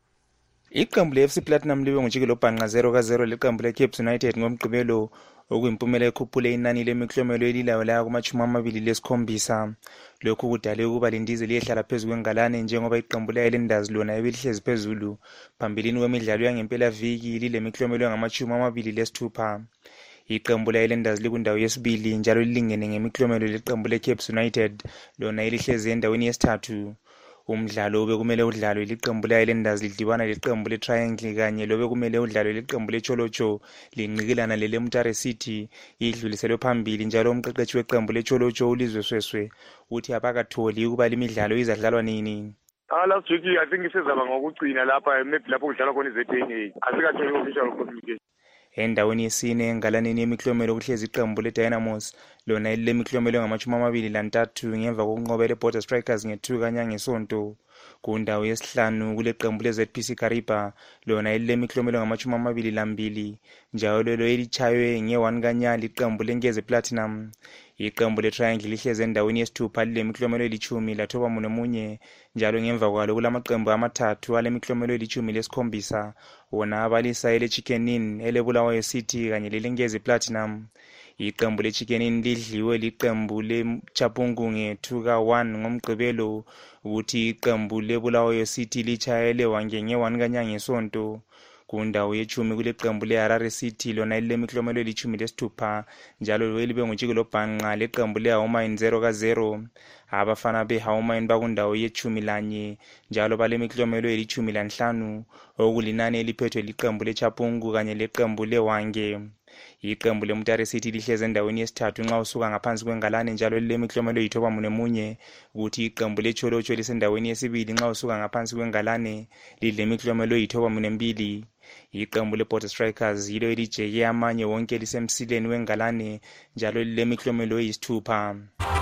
Iqembu le-FC Platinum libe ngojikelo bhanqa 0-0 leqembu le-Cape United ngomgqibelo okuyimpumela ekhuphule inani lemiklomelo elilayo la kuma-27. Lokhu kudale ukuba lindize liyehlala phezu kwengalane njengoba iqembu le-Islanders lona ebelihlezi phezulu phambilini kwemidlalo yangempela viki lilemiklomelo engama-26. Iqembu le-Islanders likundawo yesibili njalo lilingene ngemiklomelo leqembu le-Cape United lona elihlezi endaweni yesithathu. Umdlalo obekumele udlalwe liqembu le-Islanders lidibana leqembu le-Triangle kanye lobe kumele udlalwe liqembu le-Cholocho linqikilana lele-Mutare City idluliselwe phambili, njalo umqeqeshi weqembu le-Cholocho uLizwe Sweswe uthi abakatholi ukuba limidlalo izadlalwa nini. Last week I think isezaba ngokugcina lapha maybe lapho kudlalwa khona iZNA asikatholi official communication. Endaweni yesine engalaneni yemiklomelo kuhlezi iqembu le-Dynamos lona elilemiklomelo engama-23 ngemva kokunqoba le-Border Strikers nge-2 kanyanga ngesonto. Kundawo yesihlanu kule qembu le-ZPC Kariba lona elilemiklomelo engama-22 njalo lelo elichaywe nge-1 kanyali iqembu leNkeze Platinum. Iqembu le-Triangle lihlezi endaweni yesithupha lilemiklomelo eli-10 lathoba nomunye, njalo ngemva kwalo kulamaqembu amathathu alemiklomelo eli-17 wona abalisa ele-Chicken Inn, ele-Bulawayo City kanye leleNkeze Platinum. Iqembu le-Chicken Inn lidliwe liqembu le-Chapungu nge-2-1 ngomgqibelo, ukuthi iqembu le-Bulawayo City lichayele wange nge-1 kanyanga ngesonto. Kundawo ye-10 kule qembu le-Harare City lona lilemiklomelo eli-16 njalo elibe ngojikelo bhanqa leqembu le-Haumain 0-0. Abafana be-Haumain bakundawo ye-11 njalo balemiklomelo eli-15 okulinani eliphethwe liqembu le-Chapungu kanye leqembu le-Wange. Iqembu leMutare City lihleze endaweni yesithathu nxa usuka ngaphansi kwengalane njalo lilemiklomelo eyi-9 ukuthi iqembu leCholocho lisendaweni yesibili nxa usuka ngaphansi kwengalane lilemiklomelo eyi-2. Iqembu leBorder Strikers yilo elijeke amanye wonke lisemsileni wengalane njalo lilemiklomelo eyi-6.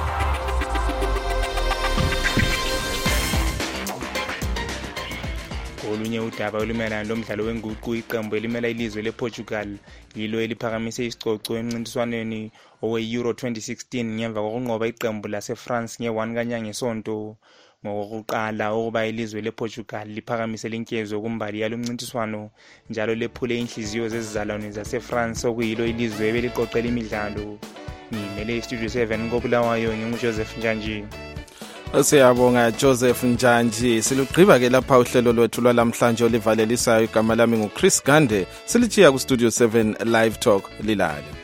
Olunye udaba olumelana lomdlalo wenguqu, iqembu elimela ilizwe lePortugal yilo eliphakamise isicoco emncintiswaneni owe-Euro 2016 ngemva kokunqoba iqembu laseFrance nge-1 kaNyangesonto. Ngokuqala ukuba ilizwe lePortugal liphakamise lenkezo kumbali yalomncintiswano njalo lephule inhliziyo zezizalwane zaseFrance okuyilo ilizwe ebeliqoqela imidlalo. Ngimele iStudio 7 koBulawayo nginguJoseph Njanji. Siyabonga Joseph Njanji. Silugqiba ke lapha uhlelo lwethu lwalamhlanje olivalelisayo. Igama lami nguChris Gande. Silichiya kuStudio 7 Live Talk lilale.